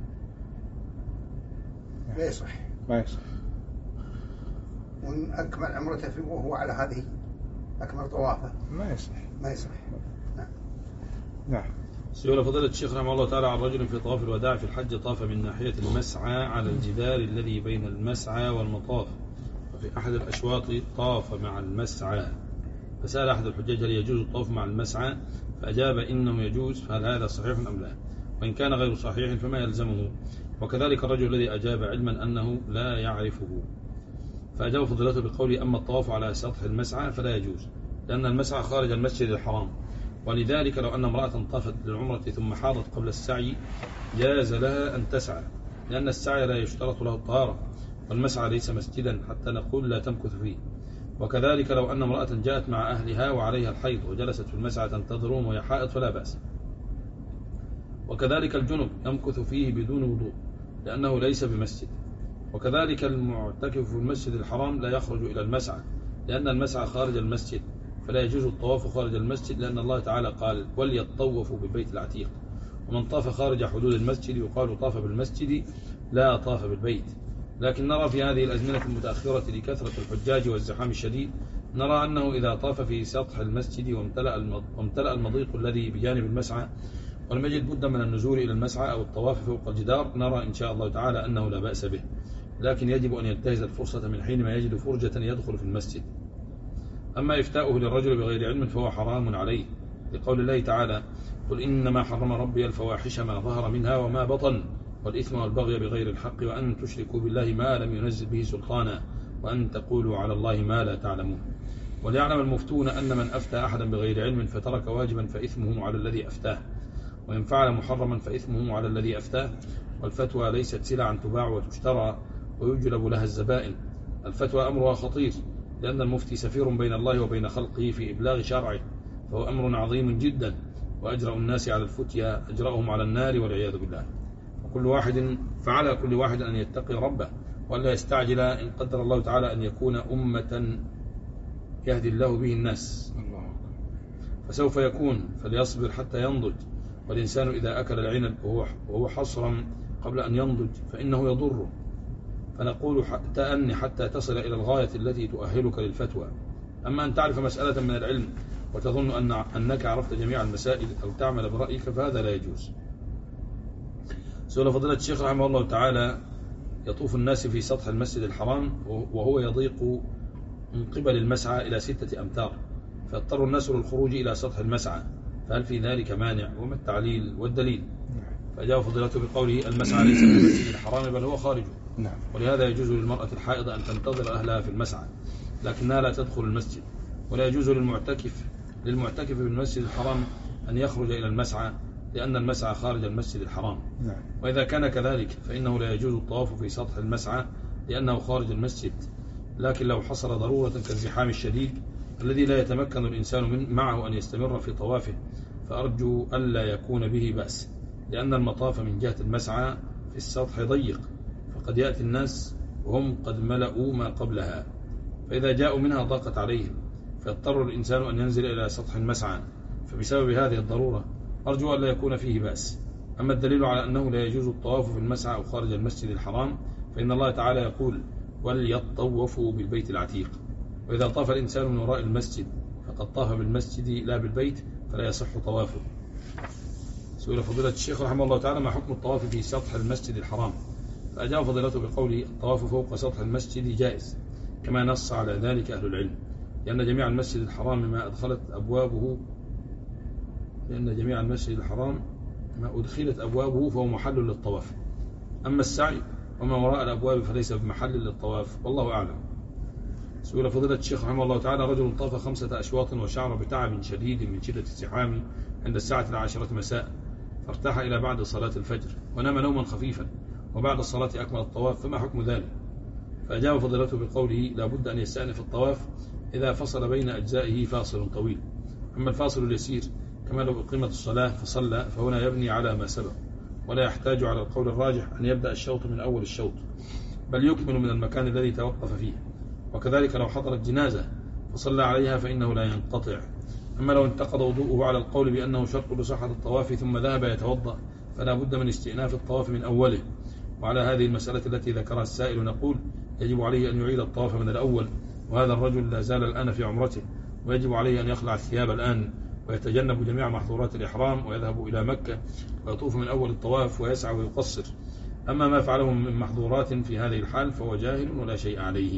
لا يصح. ما يصح. وإن أكمل عمرته في وهو على هذه أكمل طوافه ما يصح. ما يصح. نعم. نعم. سئل فضيلة الشيخ رحمه الله تعالى عن رجل في طواف الوداع في الحج طاف من ناحية المسعى على الجدار الذي بين المسعى والمطاف، وفي أحد الأشواط طاف مع المسعى، فسأل أحد الحجاج هل يجوز الطواف مع المسعى؟ فأجاب إنه يجوز، فهل هذا صحيح أم لا؟ وإن كان غير صحيح فما يلزمه؟ وكذلك الرجل الذي أجاب علما أنه لا يعرفه. فأجاب فضيلته بقوله: أما الطواف على سطح المسعى فلا يجوز، لأن المسعى خارج المسجد الحرام، ولذلك لو أن امرأة طافت للعمرة ثم حاضت قبل السعي جاز لها أن تسعى، لأن السعي لا يشترط له الطهارة، والمسعى ليس مسجدا حتى نقول لا تمكث فيه. وكذلك لو أن امرأة جاءت مع أهلها وعليها الحيض وجلست في المسعى تنتظرون وهي حائض فلا بأس. وكذلك الجنب يمكث فيه بدون وضوء لأنه ليس بمسجد. وكذلك المعتكف في المسجد الحرام لا يخرج إلى المسعى، لأن المسعى خارج المسجد، فلا يجوز الطواف خارج المسجد، لأن الله تعالى قال: وليطوفوا بالبيت العتيق. ومن طاف خارج حدود المسجد يقال طاف بالمسجد لا طاف بالبيت. لكن نرى في هذه الأزمنة المتأخرة لكثرة الحجاج والزحام الشديد، نرى أنه إذا طاف في سطح المسجد وامتلأ المضيق الذي بجانب المسعى ولم يجد بد من النزول إلى المسعى أو الطواف فوق الجدار، نرى إن شاء الله تعالى أنه لا بأس به، لكن يجب أن ينتهز الفرصة من حينما يجد فرجة يدخل في المسجد. أما إفتاؤه للرجل بغير علم فهو حرام عليه، لقول الله تعالى: قل إنما حرم ربي الفواحش ما ظهر منها وما بطن والإثم والبغي بغير الحق وأن تشركوا بالله ما لم ينزل به سلطانا وأن تقولوا على الله ما لا تعلمون. وليعلم المفتون أن من أفتى أحدا بغير علم فترك واجبا فإثمه على الذي أفتاه، وإن فعل محرما فإثمه على الذي أفتاه. والفتوى ليست سلعا تباع وتشترى ويجلب لها الزبائن. الفتوى أمرها خطير، لأن المفتي سفير بين الله وبين خلقه في إبلاغ شرعه، فهو أمر عظيم جدا، وأجرأ الناس على الفتيا أجرأهم على النار والعياذ بالله. وكل واحد فعلى كل واحد أن يتقي ربه وألا يستعجل إن قدر الله تعالى أن يكون أمة يهدي الله به الناس، فسوف يكون، فليصبر حتى ينضج. والإنسان إذا أكل العنب وهو حصرا قبل أن ينضج فإنه يضره. فنقول تأني حتى تصل إلى الغاية التي تؤهلك للفتوى. أما أن تعرف مسألة من العلم وتظن أن أنك عرفت جميع المسائل أو تعمل برأيك فهذا لا يجوز. سؤال فضيلة الشيخ رحمه الله تعالى: يطوف الناس في سطح المسجد الحرام وهو يضيق من قبل المسعى إلى ستة أمتار، فاضطر الناس للخروج إلى سطح المسعى، فهل في ذلك مانع؟ وما التعليل والدليل؟ فأجاب فضيلته بقوله: المسعى ليس في المسجد الحرام بل هو خارجه، ولهذا يجوز للمرأة الحائض أن تنتظر أهلها في المسعى لكنها لا تدخل المسجد. ولا يجوز للمعتكف للمعتكف في المسجد الحرام أن يخرج إلى المسعى، لأن المسعى خارج المسجد الحرام. وإذا كان كذلك فإنه لا يجوز الطواف في سطح المسعى لأنه خارج المسجد. لكن لو حصل ضرورة كالزحام الشديد الذي لا يتمكن الإنسان من معه أن يستمر في طوافه، فأرجو ألا يكون به بأس، لأن المطاف من جهة المسعى في السطح ضيق، فقد يأتي الناس وهم قد ملأوا ما قبلها، فإذا جاءوا منها ضاقت عليهم، فيضطر الإنسان أن ينزل إلى سطح المسعى. فبسبب هذه الضرورة أرجو ألا يكون فيه بأس. أما الدليل على أنه لا يجوز الطواف في المسعى أو خارج المسجد الحرام فإن الله تعالى يقول: وليطوفوا بالبيت العتيق. وإذا طاف الإنسان من وراء المسجد فقد طاف بالمسجد لا بالبيت، فلا يصح طوافه. سئل فضيلة الشيخ رحمه الله تعالى: ما حكم الطواف في سطح المسجد الحرام؟ فأجاب فضيلته بقوله: الطواف فوق سطح المسجد جائز، كما نص على ذلك أهل العلم، لأن جميع المسجد الحرام ما أدخلت أبوابه لأن جميع المسجد الحرام ما أدخلت أبوابه فهو محل للطواف. أما السعي وما وراء الأبواب فليس بمحل للطواف، والله أعلم. سئل فضيلة الشيخ رحمه الله تعالى: رجل طاف خمسة أشواط وشعر بتعب شديد من شدة الزحام عند الساعة العاشرة مساء، فارتاح إلى بعد صلاة الفجر ونام نوما خفيفا، وبعد الصلاة أكمل الطواف، فما حكم ذلك؟ فأجاب فضيلته بقوله: لا بد أن يستأنف الطواف إذا فصل بين أجزائه فاصل طويل. أما الفاصل اليسير كما لو أقيمت الصلاة فصلى فهنا يبني على ما سبق، ولا يحتاج على القول الراجح أن يبدأ الشوط من أول الشوط، بل يكمل من المكان الذي توقف فيه. وكذلك لو حضرت جنازة فصلى عليها فإنه لا ينقطع. أما لو انتقض وضوءه على القول بأنه شرط لصحة الطواف ثم ذهب يتوضأ فلا بد من استئناف الطواف من أوله. وعلى هذه المسألة التي ذكرها السائل نقول: يجب عليه أن يعيد الطواف من الأول، وهذا الرجل لا زال الآن في عمرته، ويجب عليه أن يخلع الثياب الآن ويتجنب جميع محظورات الإحرام ويذهب إلى مكة ويطوف من أول الطواف ويسعى ويقصر. أما ما فعله من محظورات في هذه الحال فهو جاهل ولا شيء عليه.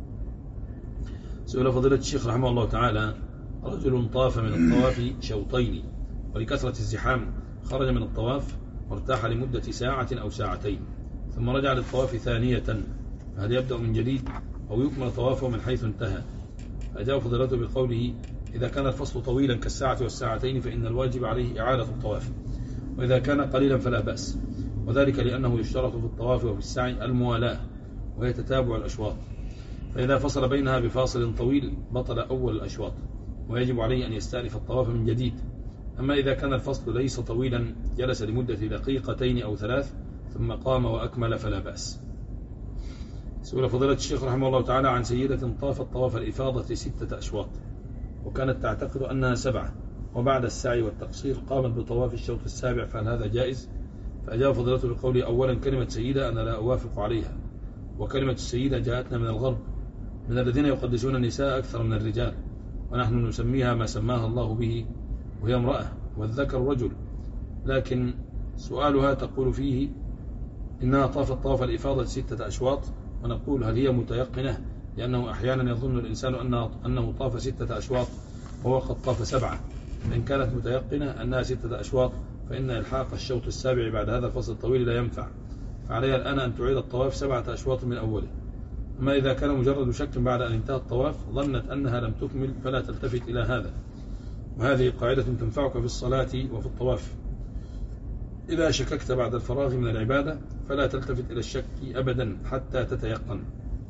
سئل فضيلة الشيخ رحمه الله تعالى: رجل طاف من الطواف شوطين ولكثرة الزحام خرج من الطواف وارتاح لمدة ساعة أو ساعتين ثم رجع للطواف ثانية، فهل يبدأ من جديد أو يكمل طوافه من حيث انتهى؟ فأجاب فضيلته بقوله: إذا كان الفصل طويلا كالساعة والساعتين فإن الواجب عليه إعادة الطواف، وإذا كان قليلا فلا بأس، وذلك لأنه يشترط في الطواف وفي السعي الموالاة وهي تتابع الأشواط، فإذا فصل بينها بفاصل طويل بطل أول الأشواط ويجب عليه أن يستأنف الطواف من جديد. أما إذا كان الفصل ليس طويلا جلس لمدة دقيقتين أو ثلاث ثم قام وأكمل فلا بأس. سئل فضيلة الشيخ رحمه الله تعالى عن سيدة طافت طواف الإفاضة ستة أشواط وكانت تعتقد أنها سبعة، وبعد السعي والتقصير قامت بطواف الشوط السابع، فهل هذا جائز؟ فأجاب فضيلته بقوله: أولا كلمة سيدة أنا لا أوافق عليها، وكلمة السيدة جاءتنا من الغرب من الذين يقدسون النساء أكثر من الرجال، ونحن نسميها ما سماها الله به وهي امرأة والذكر رجل. لكن سؤالها تقول فيه إنها طافت طواف الإفاضة ستة أشواط، ونقول هل هي متيقنة؟ لأنه أحيانا يظن الإنسان أنه, أنه طاف ستة أشواط وهو قد طاف سبعة. فإن كانت متيقنة أنها ستة أشواط فإن إلحاق الشوط السابع بعد هذا الفصل الطويل لا ينفع، فعليها الآن أن تعيد الطواف سبعة أشواط من أوله. أما إذا كان مجرد شك بعد أن انتهى الطواف ظنت أنها لم تكمل فلا تلتفت إلى هذا، وهذه قاعدة تنفعك في الصلاة وفي الطواف. إذا شككت بعد الفراغ من العبادة فلا تلتفت إلى الشك أبدا حتى تتيقن.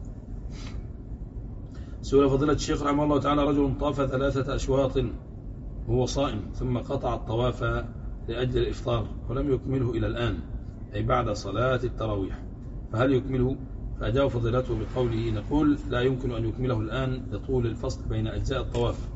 سئل فضيلة الشيخ رحمه الله تعالى: رجل طاف ثلاثة أشواط وهو صائم ثم قطع الطواف لأجل الإفطار ولم يكمله إلى الآن، أي بعد صلاة التراويح، فهل يكمله؟ فأجاب فضيلته بقوله: نقول لا يمكن أن يكمله الآن لطول الفصل بين أجزاء الطواف،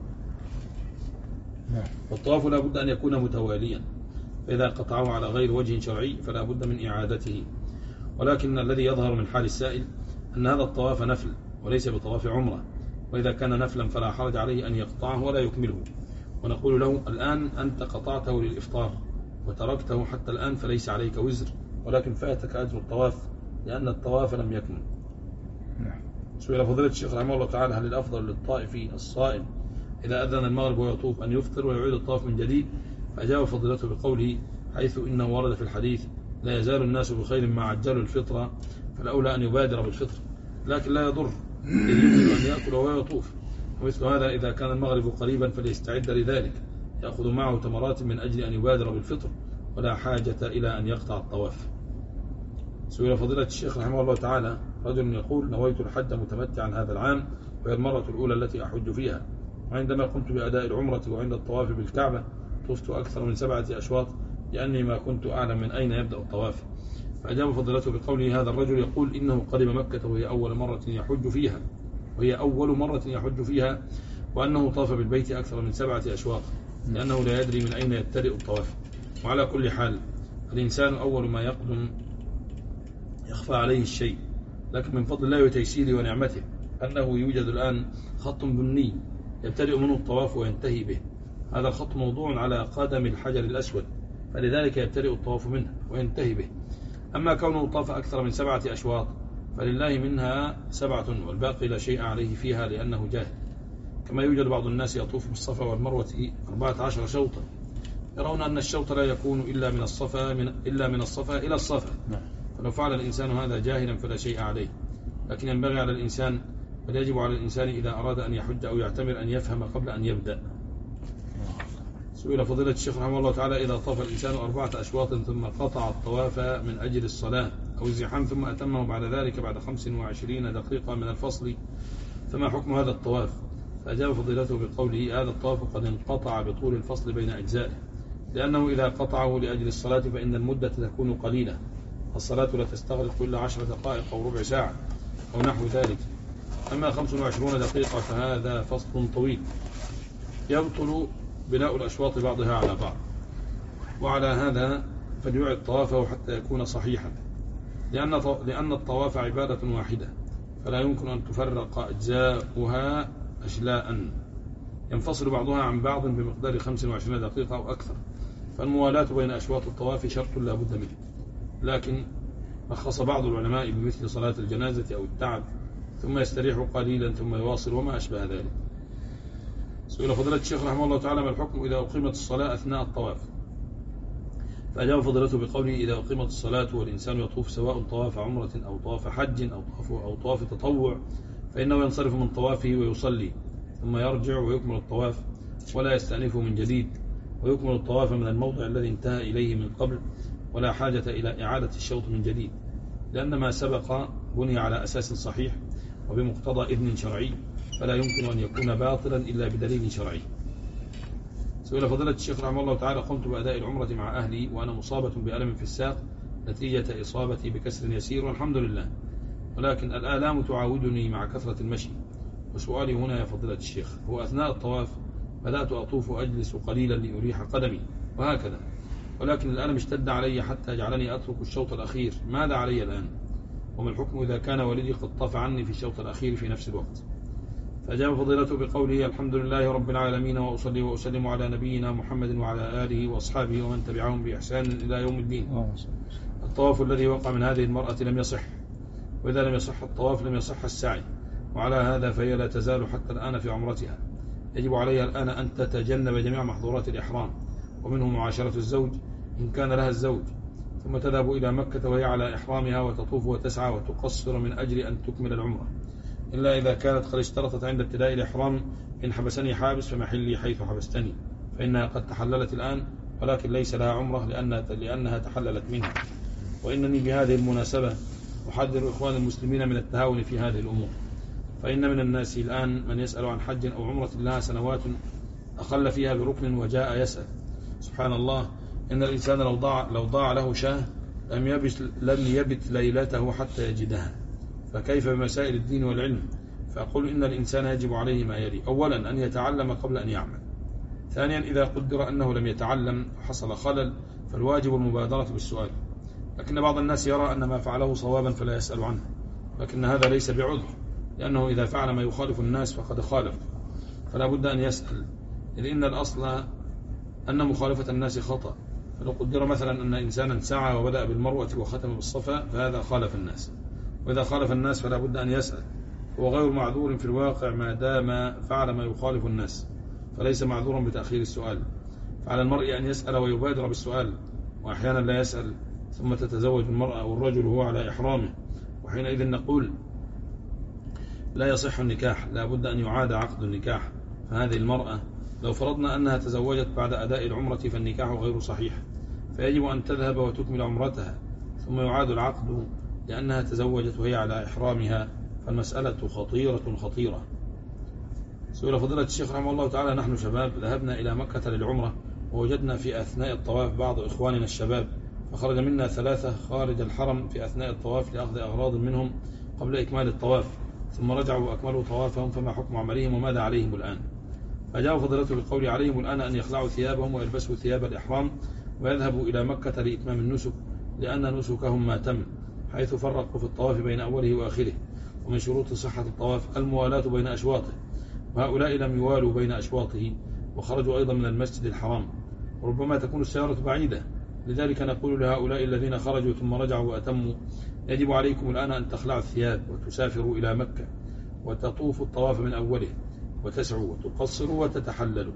والطواف لا بد أن يكون متواليا، فإذا قطعه على غير وجه شرعي فلا بد من إعادته. ولكن الذي يظهر من حال السائل أن هذا الطواف نفل وليس بطواف عمره، وإذا كان نفلا فلا حرج عليه أن يقطعه ولا يكمله، ونقول له: الآن أنت قطعته للإفطار وتركته حتى الآن فليس عليك وزر، ولكن فاتك أجر الطواف لأن الطواف لم يكمل. سئل فضيلة الشيخ رحمه الله تعالى: هل الأفضل للطائف الصائم إذا أذن المغرب ويطوف أن يفطر ويعيد الطواف من جديد؟ فأجاب فضيلته بقوله: حيث إنه ورد في الحديث: لا يزال الناس بخير ما عجلوا الفطرة، فالأولى أن يبادر بالفطر، لكن لا يضر إذ يمكن أن يأكل ويطوف. ومثل هذا إذا كان المغرب قريبا فليستعد لذلك، يأخذ معه تمرات من أجل أن يبادر بالفطر ولا حاجة إلى أن يقطع الطواف. سئل فضيلة الشيخ رحمه الله تعالى: رجل يقول: نويت الحج متمتعا هذا العام وهي المرة الأولى التي أحج فيها، وعندما قمت بأداء العمرة وعند الطواف بالكعبة طفت أكثر من سبعة أشواط لأني ما كنت أعلم من أين يبدأ الطواف. فأجاب فضيلته بقوله: هذا الرجل يقول إنه قدم مكة وهي أول مرة يحج فيها وهي أول مرة يحج فيها وأنه طاف بالبيت أكثر من سبعة أشواط لأنه لا يدري من أين يبتدئ الطواف. وعلى كل حال الإنسان أول ما يقدم يخفى عليه الشيء، لكن من فضل الله وتيسيره ونعمته أنه يوجد الآن خط بني يبتدئ منه الطواف وينتهي به. هذا الخط موضوع على قدم الحجر الأسود، فلذلك يبتدئ الطواف منه وينتهي به. أما كونه طاف أكثر من سبعة أشواط فلله منها سبعة والباقي لا شيء عليه فيها لأنه جاهل. كما يوجد بعض الناس يطوف بالصفا والمروة أربعة عشر شوطا، يرون أن الشوط لا يكون إلا من الصفا من إلا من الصفا إلى الصفا، فلو فعل الإنسان هذا جاهلا فلا شيء عليه. لكن ينبغي على الإنسان بل يجب على الإنسان إذا أراد أن يحج أو يعتمر أن يفهم قبل أن يبدأ. سئل فضيلة الشيخ رحمه الله تعالى: إذا طاف الإنسان أربعة أشواط ثم قطع الطواف من أجل الصلاة أو الزحام ثم أتمه بعد ذلك بعد خمس وعشرين دقيقة من الفصل، فما حكم هذا الطواف؟ فأجاب فضيلته بقوله: هذا الطواف قد انقطع بطول الفصل بين أجزائه، لأنه إذا قطعه لأجل الصلاة فإن المدة تكون قليلة، الصلاة لا تستغرق إلا عشر دقائق أو ربع ساعة أو نحو ذلك. أما خمس وعشرون دقيقة فهذا فصل طويل يبطل بناء الأشواط بعضها على بعض، وعلى هذا فليعد طوافه حتى يكون صحيحا، لأن لأن الطواف عبادة واحدة فلا يمكن أن تفرق أجزاؤها أشلاء ينفصل بعضها عن بعض بمقدار خمس وعشرين دقيقة أو أكثر، فالموالاة بين أشواط الطواف شرط لا بد منه. لكن رخص بعض العلماء بمثل صلاة الجنازة أو التعب ثم يستريح قليلا ثم يواصل وما أشبه ذلك. سئل فضيلة الشيخ رحمه الله تعالى: ما الحكم إذا أقيمت الصلاة أثناء الطواف؟ فأجاب فضيلته بقوله: إذا أقيمت الصلاة والإنسان يطوف سواء طواف عمرة أو طواف حج أو طواف, أو طواف تطوع فإنه ينصرف من طوافه ويصلي ثم يرجع ويكمل الطواف ولا يستأنفه من جديد، ويكمل الطواف من الموضع الذي انتهى إليه من قبل، ولا حاجة إلى إعادة الشوط من جديد، لأن ما سبق بني على أساس صحيح وبمقتضى إذن شرعي، فلا يمكن أن يكون باطلا إلا بدليل شرعي. سئل فضيلة الشيخ رحمه الله تعالى: قمت بأداء العمرة مع أهلي وأنا مصابة بألم في الساق نتيجة إصابتي بكسر يسير والحمد لله، ولكن الآلام تعاودني مع كثرة المشي. وسؤالي هنا يا فضيلة الشيخ هو: أثناء الطواف بدأت أطوف وأجلس قليلا لأريح قدمي وهكذا، ولكن الألم اشتد علي حتى جعلني أترك الشوط الأخير، ماذا علي الآن؟ وما الحكم إذا كان والدي قد طاف عني في الشوط الأخير في نفس الوقت؟ فأجاب فضيلته بقوله: الحمد لله رب العالمين، وأصلي وأسلم على نبينا محمد وعلى آله وأصحابه ومن تبعهم بإحسان إلى يوم الدين. الطواف الذي وقع من هذه المرأة لم يصح، وإذا لم يصح الطواف لم يصح السعي، وعلى هذا فهي لا تزال حتى الآن في عمرتها. يجب عليها الآن أن تتجنب جميع محظورات الإحرام، ومنه معاشرة الزوج إن كان لها الزوج، ثم تذهب إلى مكة وهي على إحرامها وتطوف وتسعى وتقصر من أجل أن تكمل العمرة، إلا إذا كانت قد اشترطت عند ابتداء الإحرام إن حبسني حابس فمحلي حيث حبستني، فإنها قد تحللت الآن ولكن ليس لها عمرة لأنها تحللت منها. وإنني بهذه المناسبة أحذر إخوان المسلمين من التهاون في هذه الأمور، فإن من الناس الآن من يسأل عن حج أو عمرة لها سنوات أخل فيها بركن وجاء يسأل. سبحان الله، إن الإنسان لو ضاع, لو ضاع له شاه لم يبت, لم يبت ليلته حتى يجدها، فكيف بمسائل الدين والعلم؟ فأقول إن الإنسان يجب عليه ما يلي: أولا أن يتعلم قبل أن يعمل، ثانيا إذا قدر أنه لم يتعلم وحصل خلل فالواجب المبادرة بالسؤال، لكن بعض الناس يرى أن ما فعله صوابا فلا يسأل عنه، لكن هذا ليس بعذر، لأنه إذا فعل ما يخالف الناس فقد خالف، فلا بد أن يسأل، إذ إن الأصل أن مخالفة الناس خطأ. فلو قدر مثلا أن إنسانا سعى وبدأ بالمروة وختم بالصفا فهذا خالف الناس، وإذا خالف الناس فلا بد أن يسأل، هو غير معذور في الواقع ما دام فعل ما يخالف الناس، فليس معذورا بتأخير السؤال. فعلى المرء أن يسأل ويبادر بالسؤال، وأحيانا لا يسأل ثم تتزوج المرأة والرجل هو على إحرامه، وحينئذ نقول لا يصح النكاح، لا بد أن يعاد عقد النكاح. فهذه المرأة لو فرضنا أنها تزوجت بعد أداء العمرة فالنكاح غير صحيح، فيجب أن تذهب وتكمل عمرتها ثم يعاد العقد لأنها تزوجت وهي على إحرامها، فالمسألة خطيرة خطيرة. سئل فضيلة الشيخ رحمه الله تعالى: نحن شباب ذهبنا إلى مكة للعمرة ووجدنا في أثناء الطواف بعض إخواننا الشباب، فخرج منا ثلاثة خارج الحرم في أثناء الطواف لأخذ أغراض منهم قبل إكمال الطواف، ثم رجعوا وأكملوا طوافهم، فما حكم عملهم وماذا عليهم الآن؟ فجاء فضيلته بقول: عليهم الآن أن يخلعوا ثيابهم ويلبسوا ثياب الإحرام ويذهبوا إلى مكة لإتمام النسك، لأن نسكهم ما تم، حيث فرقوا في الطواف بين أوله وآخره، ومن شروط صحة الطواف الموالاة بين أشواطه، وهؤلاء لم يوالوا بين أشواطه وخرجوا أيضا من المسجد الحرام، وربما تكون السيارة بعيدة، لذلك نقول لهؤلاء الذين خرجوا ثم رجعوا وأتموا: يجب عليكم الآن أن تخلعوا الثياب وتسافروا إلى مكة وتطوفوا الطواف من أوله وتسعوا وتقصروا وتتحللوا.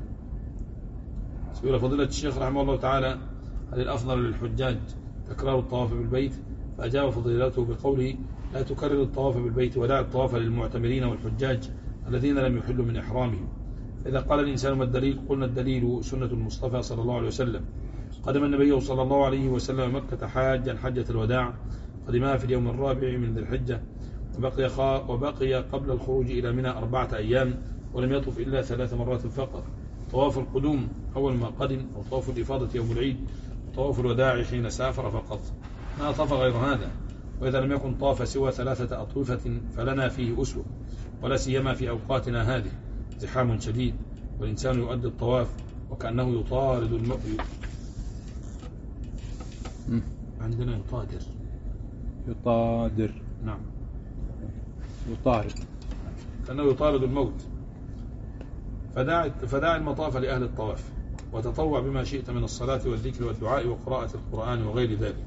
سئل فضيلة الشيخ رحمه الله تعالى: هل الأفضل للحجاج تكرار الطواف بالبيت؟ فأجاب فضيلته بقوله: لا تكرر الطواف بالبيت ودع الطواف للمعتمرين والحجاج الذين لم يحلوا من إحرامهم. فإذا قال الإنسان: ما الدليل؟ قلنا: الدليل سنة المصطفى صلى الله عليه وسلم. قدم النبي صلى الله عليه وسلم مكة حاجا حجة الوداع، قدمها في اليوم الرابع من ذي الحجة، وبقي, وبقي قبل الخروج إلى منى أربعة أيام، ولم يطف إلا ثلاث مرات فقط: طواف القدوم أول ما قدم، وطواف الإفاضة يوم العيد، وطواف الوداع حين سافر فقط، ما طاف غير هذا. وإذا لم يكن طاف سوى ثلاثة أطوفة فلنا فيه أسوة، ولا سيما في أوقاتنا هذه زحام شديد والإنسان يؤدي الطواف وكأنه يطارد الموت. عندنا يطادر يطادر نعم يطارد كأنه يطارد الموت. فداع فداع المطاف لأهل الطواف، وتطوع بما شئت من الصلاة والذكر والدعاء وقراءة القرآن وغير ذلك.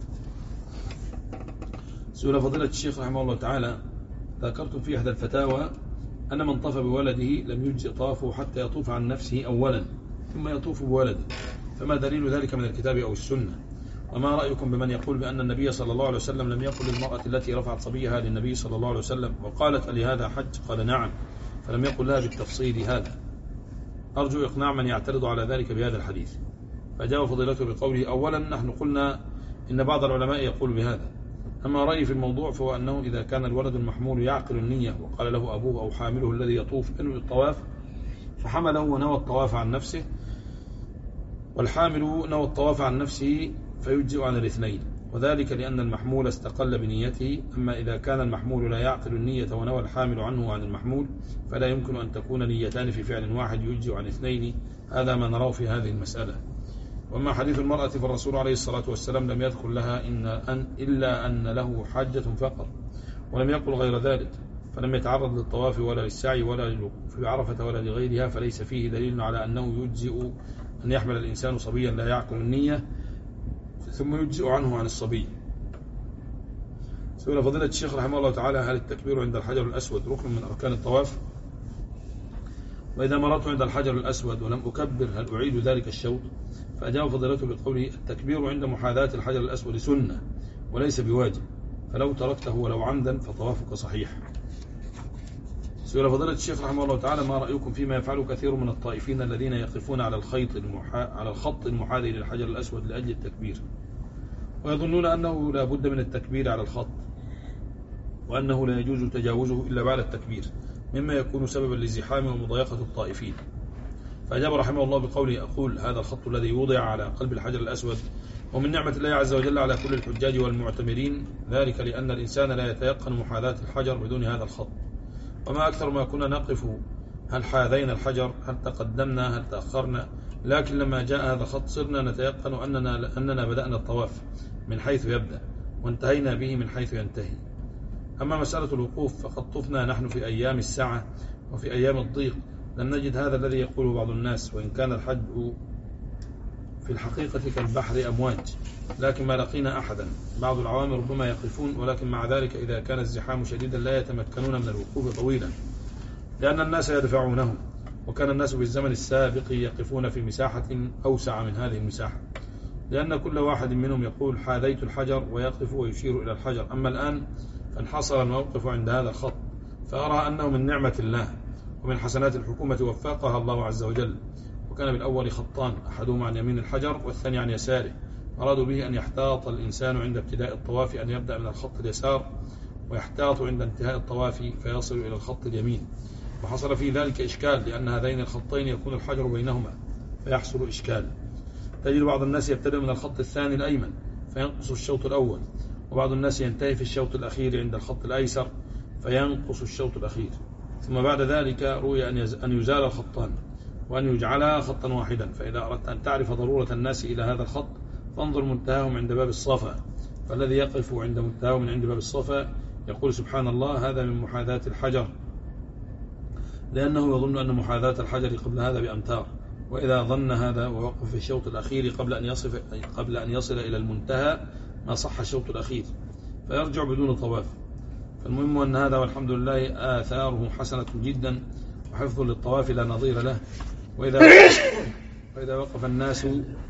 سئل فضيلة الشيخ رحمه الله تعالى: ذكرت في إحدى الفتاوى أن من طاف بولده لم يجزئ طافه حتى يطوف عن نفسه أولا ثم يطوف بولده، فما دليل ذلك من الكتاب أو السنة؟ وما رأيكم بمن يقول بأن النبي صلى الله عليه وسلم لم يقل للمرأة التي رفعت صبيها للنبي صلى الله عليه وسلم وقالت: لهذا حج؟ قال: نعم، فلم يقل لها بالتفصيل هذا. أرجو إقناع من يعترض على ذلك بهذا الحديث. فجاء فضيلته بقوله: أولا نحن قلنا إن بعض العلماء يقول بهذا، أما رأيي في الموضوع فهو أنه إذا كان الولد المحمول يعقل النية وقال له أبوه أو حامله الذي يطوف انوي الطواف، فحمله ونوى الطواف عن نفسه، والحامل نوى الطواف عن نفسه، فيجزئ عن الاثنين، وذلك لأن المحمول استقل بنيته. أما إذا كان المحمول لا يعقل النية ونوى الحامل عنه عن المحمول فلا يمكن أن تكون نيتان في فعل واحد يجزئ عن اثنين. هذا ما نراه في هذه المسألة. وأما حديث المرأة فالرسول عليه الصلاة والسلام لم يذكر لها إن أن إلا أن له حاجة فقط، ولم يقل غير ذلك، فلم يتعرض للطواف ولا للسعي ولا للوقوف بعرفة ولا لغيرها، فليس فيه دليل على أنه يجزئ أن يحمل الإنسان صبيا لا يعقل النية ثم يجزئ عنه عن الصبي. سئل فضيلة الشيخ رحمه الله تعالى: هل التكبير عند الحجر الأسود ركن من أركان الطواف؟ وإذا مررت عند الحجر الأسود ولم أكبر هل أعيد ذلك الشوط؟ فأجاب فضيلته بقوله التكبير عند محاذاة الحجر الأسود سنة وليس بواجب، فلو تركته ولو عمدا فطوافك صحيح. سئل فضيلة الشيخ رحمه الله تعالى ما رأيكم فيما يفعله كثير من الطائفين الذين يقفون على الخيط المحا... على الخط المحاذي للحجر الأسود لأجل التكبير، ويظنون أنه لا بد من التكبير على الخط، وأنه لا يجوز تجاوزه إلا بعد التكبير، مما يكون سببا لزحام ومضايقة الطائفين. فأجاب رحمه الله بقوله أقول هذا الخط الذي وضع على قلب الحجر الأسود ومن نعمة الله عز وجل على كل الحجاج والمعتمرين، ذلك لأن الإنسان لا يتيقن محاذاة الحجر بدون هذا الخط. وما أكثر ما كنا نقف هل حاذينا الحجر، هل تقدمنا، هل تأخرنا، لكن لما جاء هذا الخط صرنا نتيقن أننا, أننا بدأنا الطواف من حيث يبدأ وانتهينا به من حيث ينتهي. أما مسألة الوقوف فقد طفنا نحن في أيام السعة وفي أيام الضيق لم نجد هذا الذي يقوله بعض الناس، وإن كان الحج في الحقيقة كالبحر أمواج، لكن ما لقينا أحدا. بعض العوام ربما يقفون، ولكن مع ذلك إذا كان الزحام شديدا لا يتمكنون من الوقوف طويلا لأن الناس يدفعونهم، وكان الناس في الزمن السابق يقفون في مساحة أوسع من هذه المساحة، لأن كل واحد منهم يقول حاذيت الحجر ويقف ويشير إلى الحجر. أما الآن فانحصر الموقف عند هذا الخط، فأرى أنه من نعمة الله ومن حسنات الحكومة وفقها الله عز وجل. وكان بالأول خطان، أحدهما عن يمين الحجر والثاني عن يساره، أرادوا به أن يحتاط الإنسان عند ابتداء الطواف أن يبدأ من الخط اليسار، ويحتاط عند انتهاء الطواف فيصل إلى الخط اليمين. وحصل في ذلك إشكال لأن هذين الخطين يكون الحجر بينهما فيحصل إشكال. تجد بعض الناس يبتدأ من الخط الثاني الأيمن فينقص الشوط الأول، وبعض الناس ينتهي في الشوط الأخير عند الخط الأيسر فينقص الشوط الأخير. ثم بعد ذلك روي أن يزال الخطان وأن يجعلها خطا واحدا. فإذا أردت أن تعرف ضرورة الناس إلى هذا الخط فانظر منتهاهم عند باب الصفا، فالذي يقف عند منتهاهم من عند باب الصفا يقول سبحان الله هذا من محاذاة الحجر، لأنه يظن أن محاذاة الحجر قبل هذا بأمتار، وإذا ظن هذا ووقف في الشوط الأخير قبل أن يصف قبل أن يصل إلى المنتهى ما صح الشوط الأخير فيرجع بدون طواف. فالمهم أن هذا والحمد لله آثاره حسنة جدا وحفظ للطواف لا نظير له. وإذا وإذا وقف الناس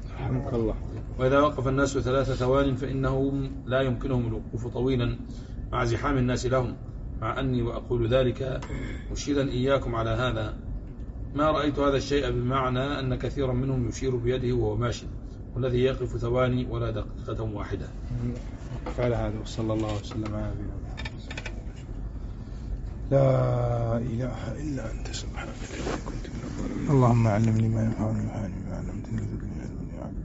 وإذا وقف الناس ثلاث ثوان فإنهم لا يمكنهم الوقوف طويلا مع زحام الناس لهم، مع أني وأقول ذلك مشيرا إياكم على هذا ما رأيت هذا الشيء بمعنى أن كثيرا منهم يشير بيده وهو ماشي، والذي يقف ثواني ولا دقيقة واحدة. فعل هذا وصلى الله وسلم على نبينا محمد. لا إله إلا أنت سبحانك إني كنت من الظالمين. اللهم علمني ما ينفعني وانفعني بما علمتني.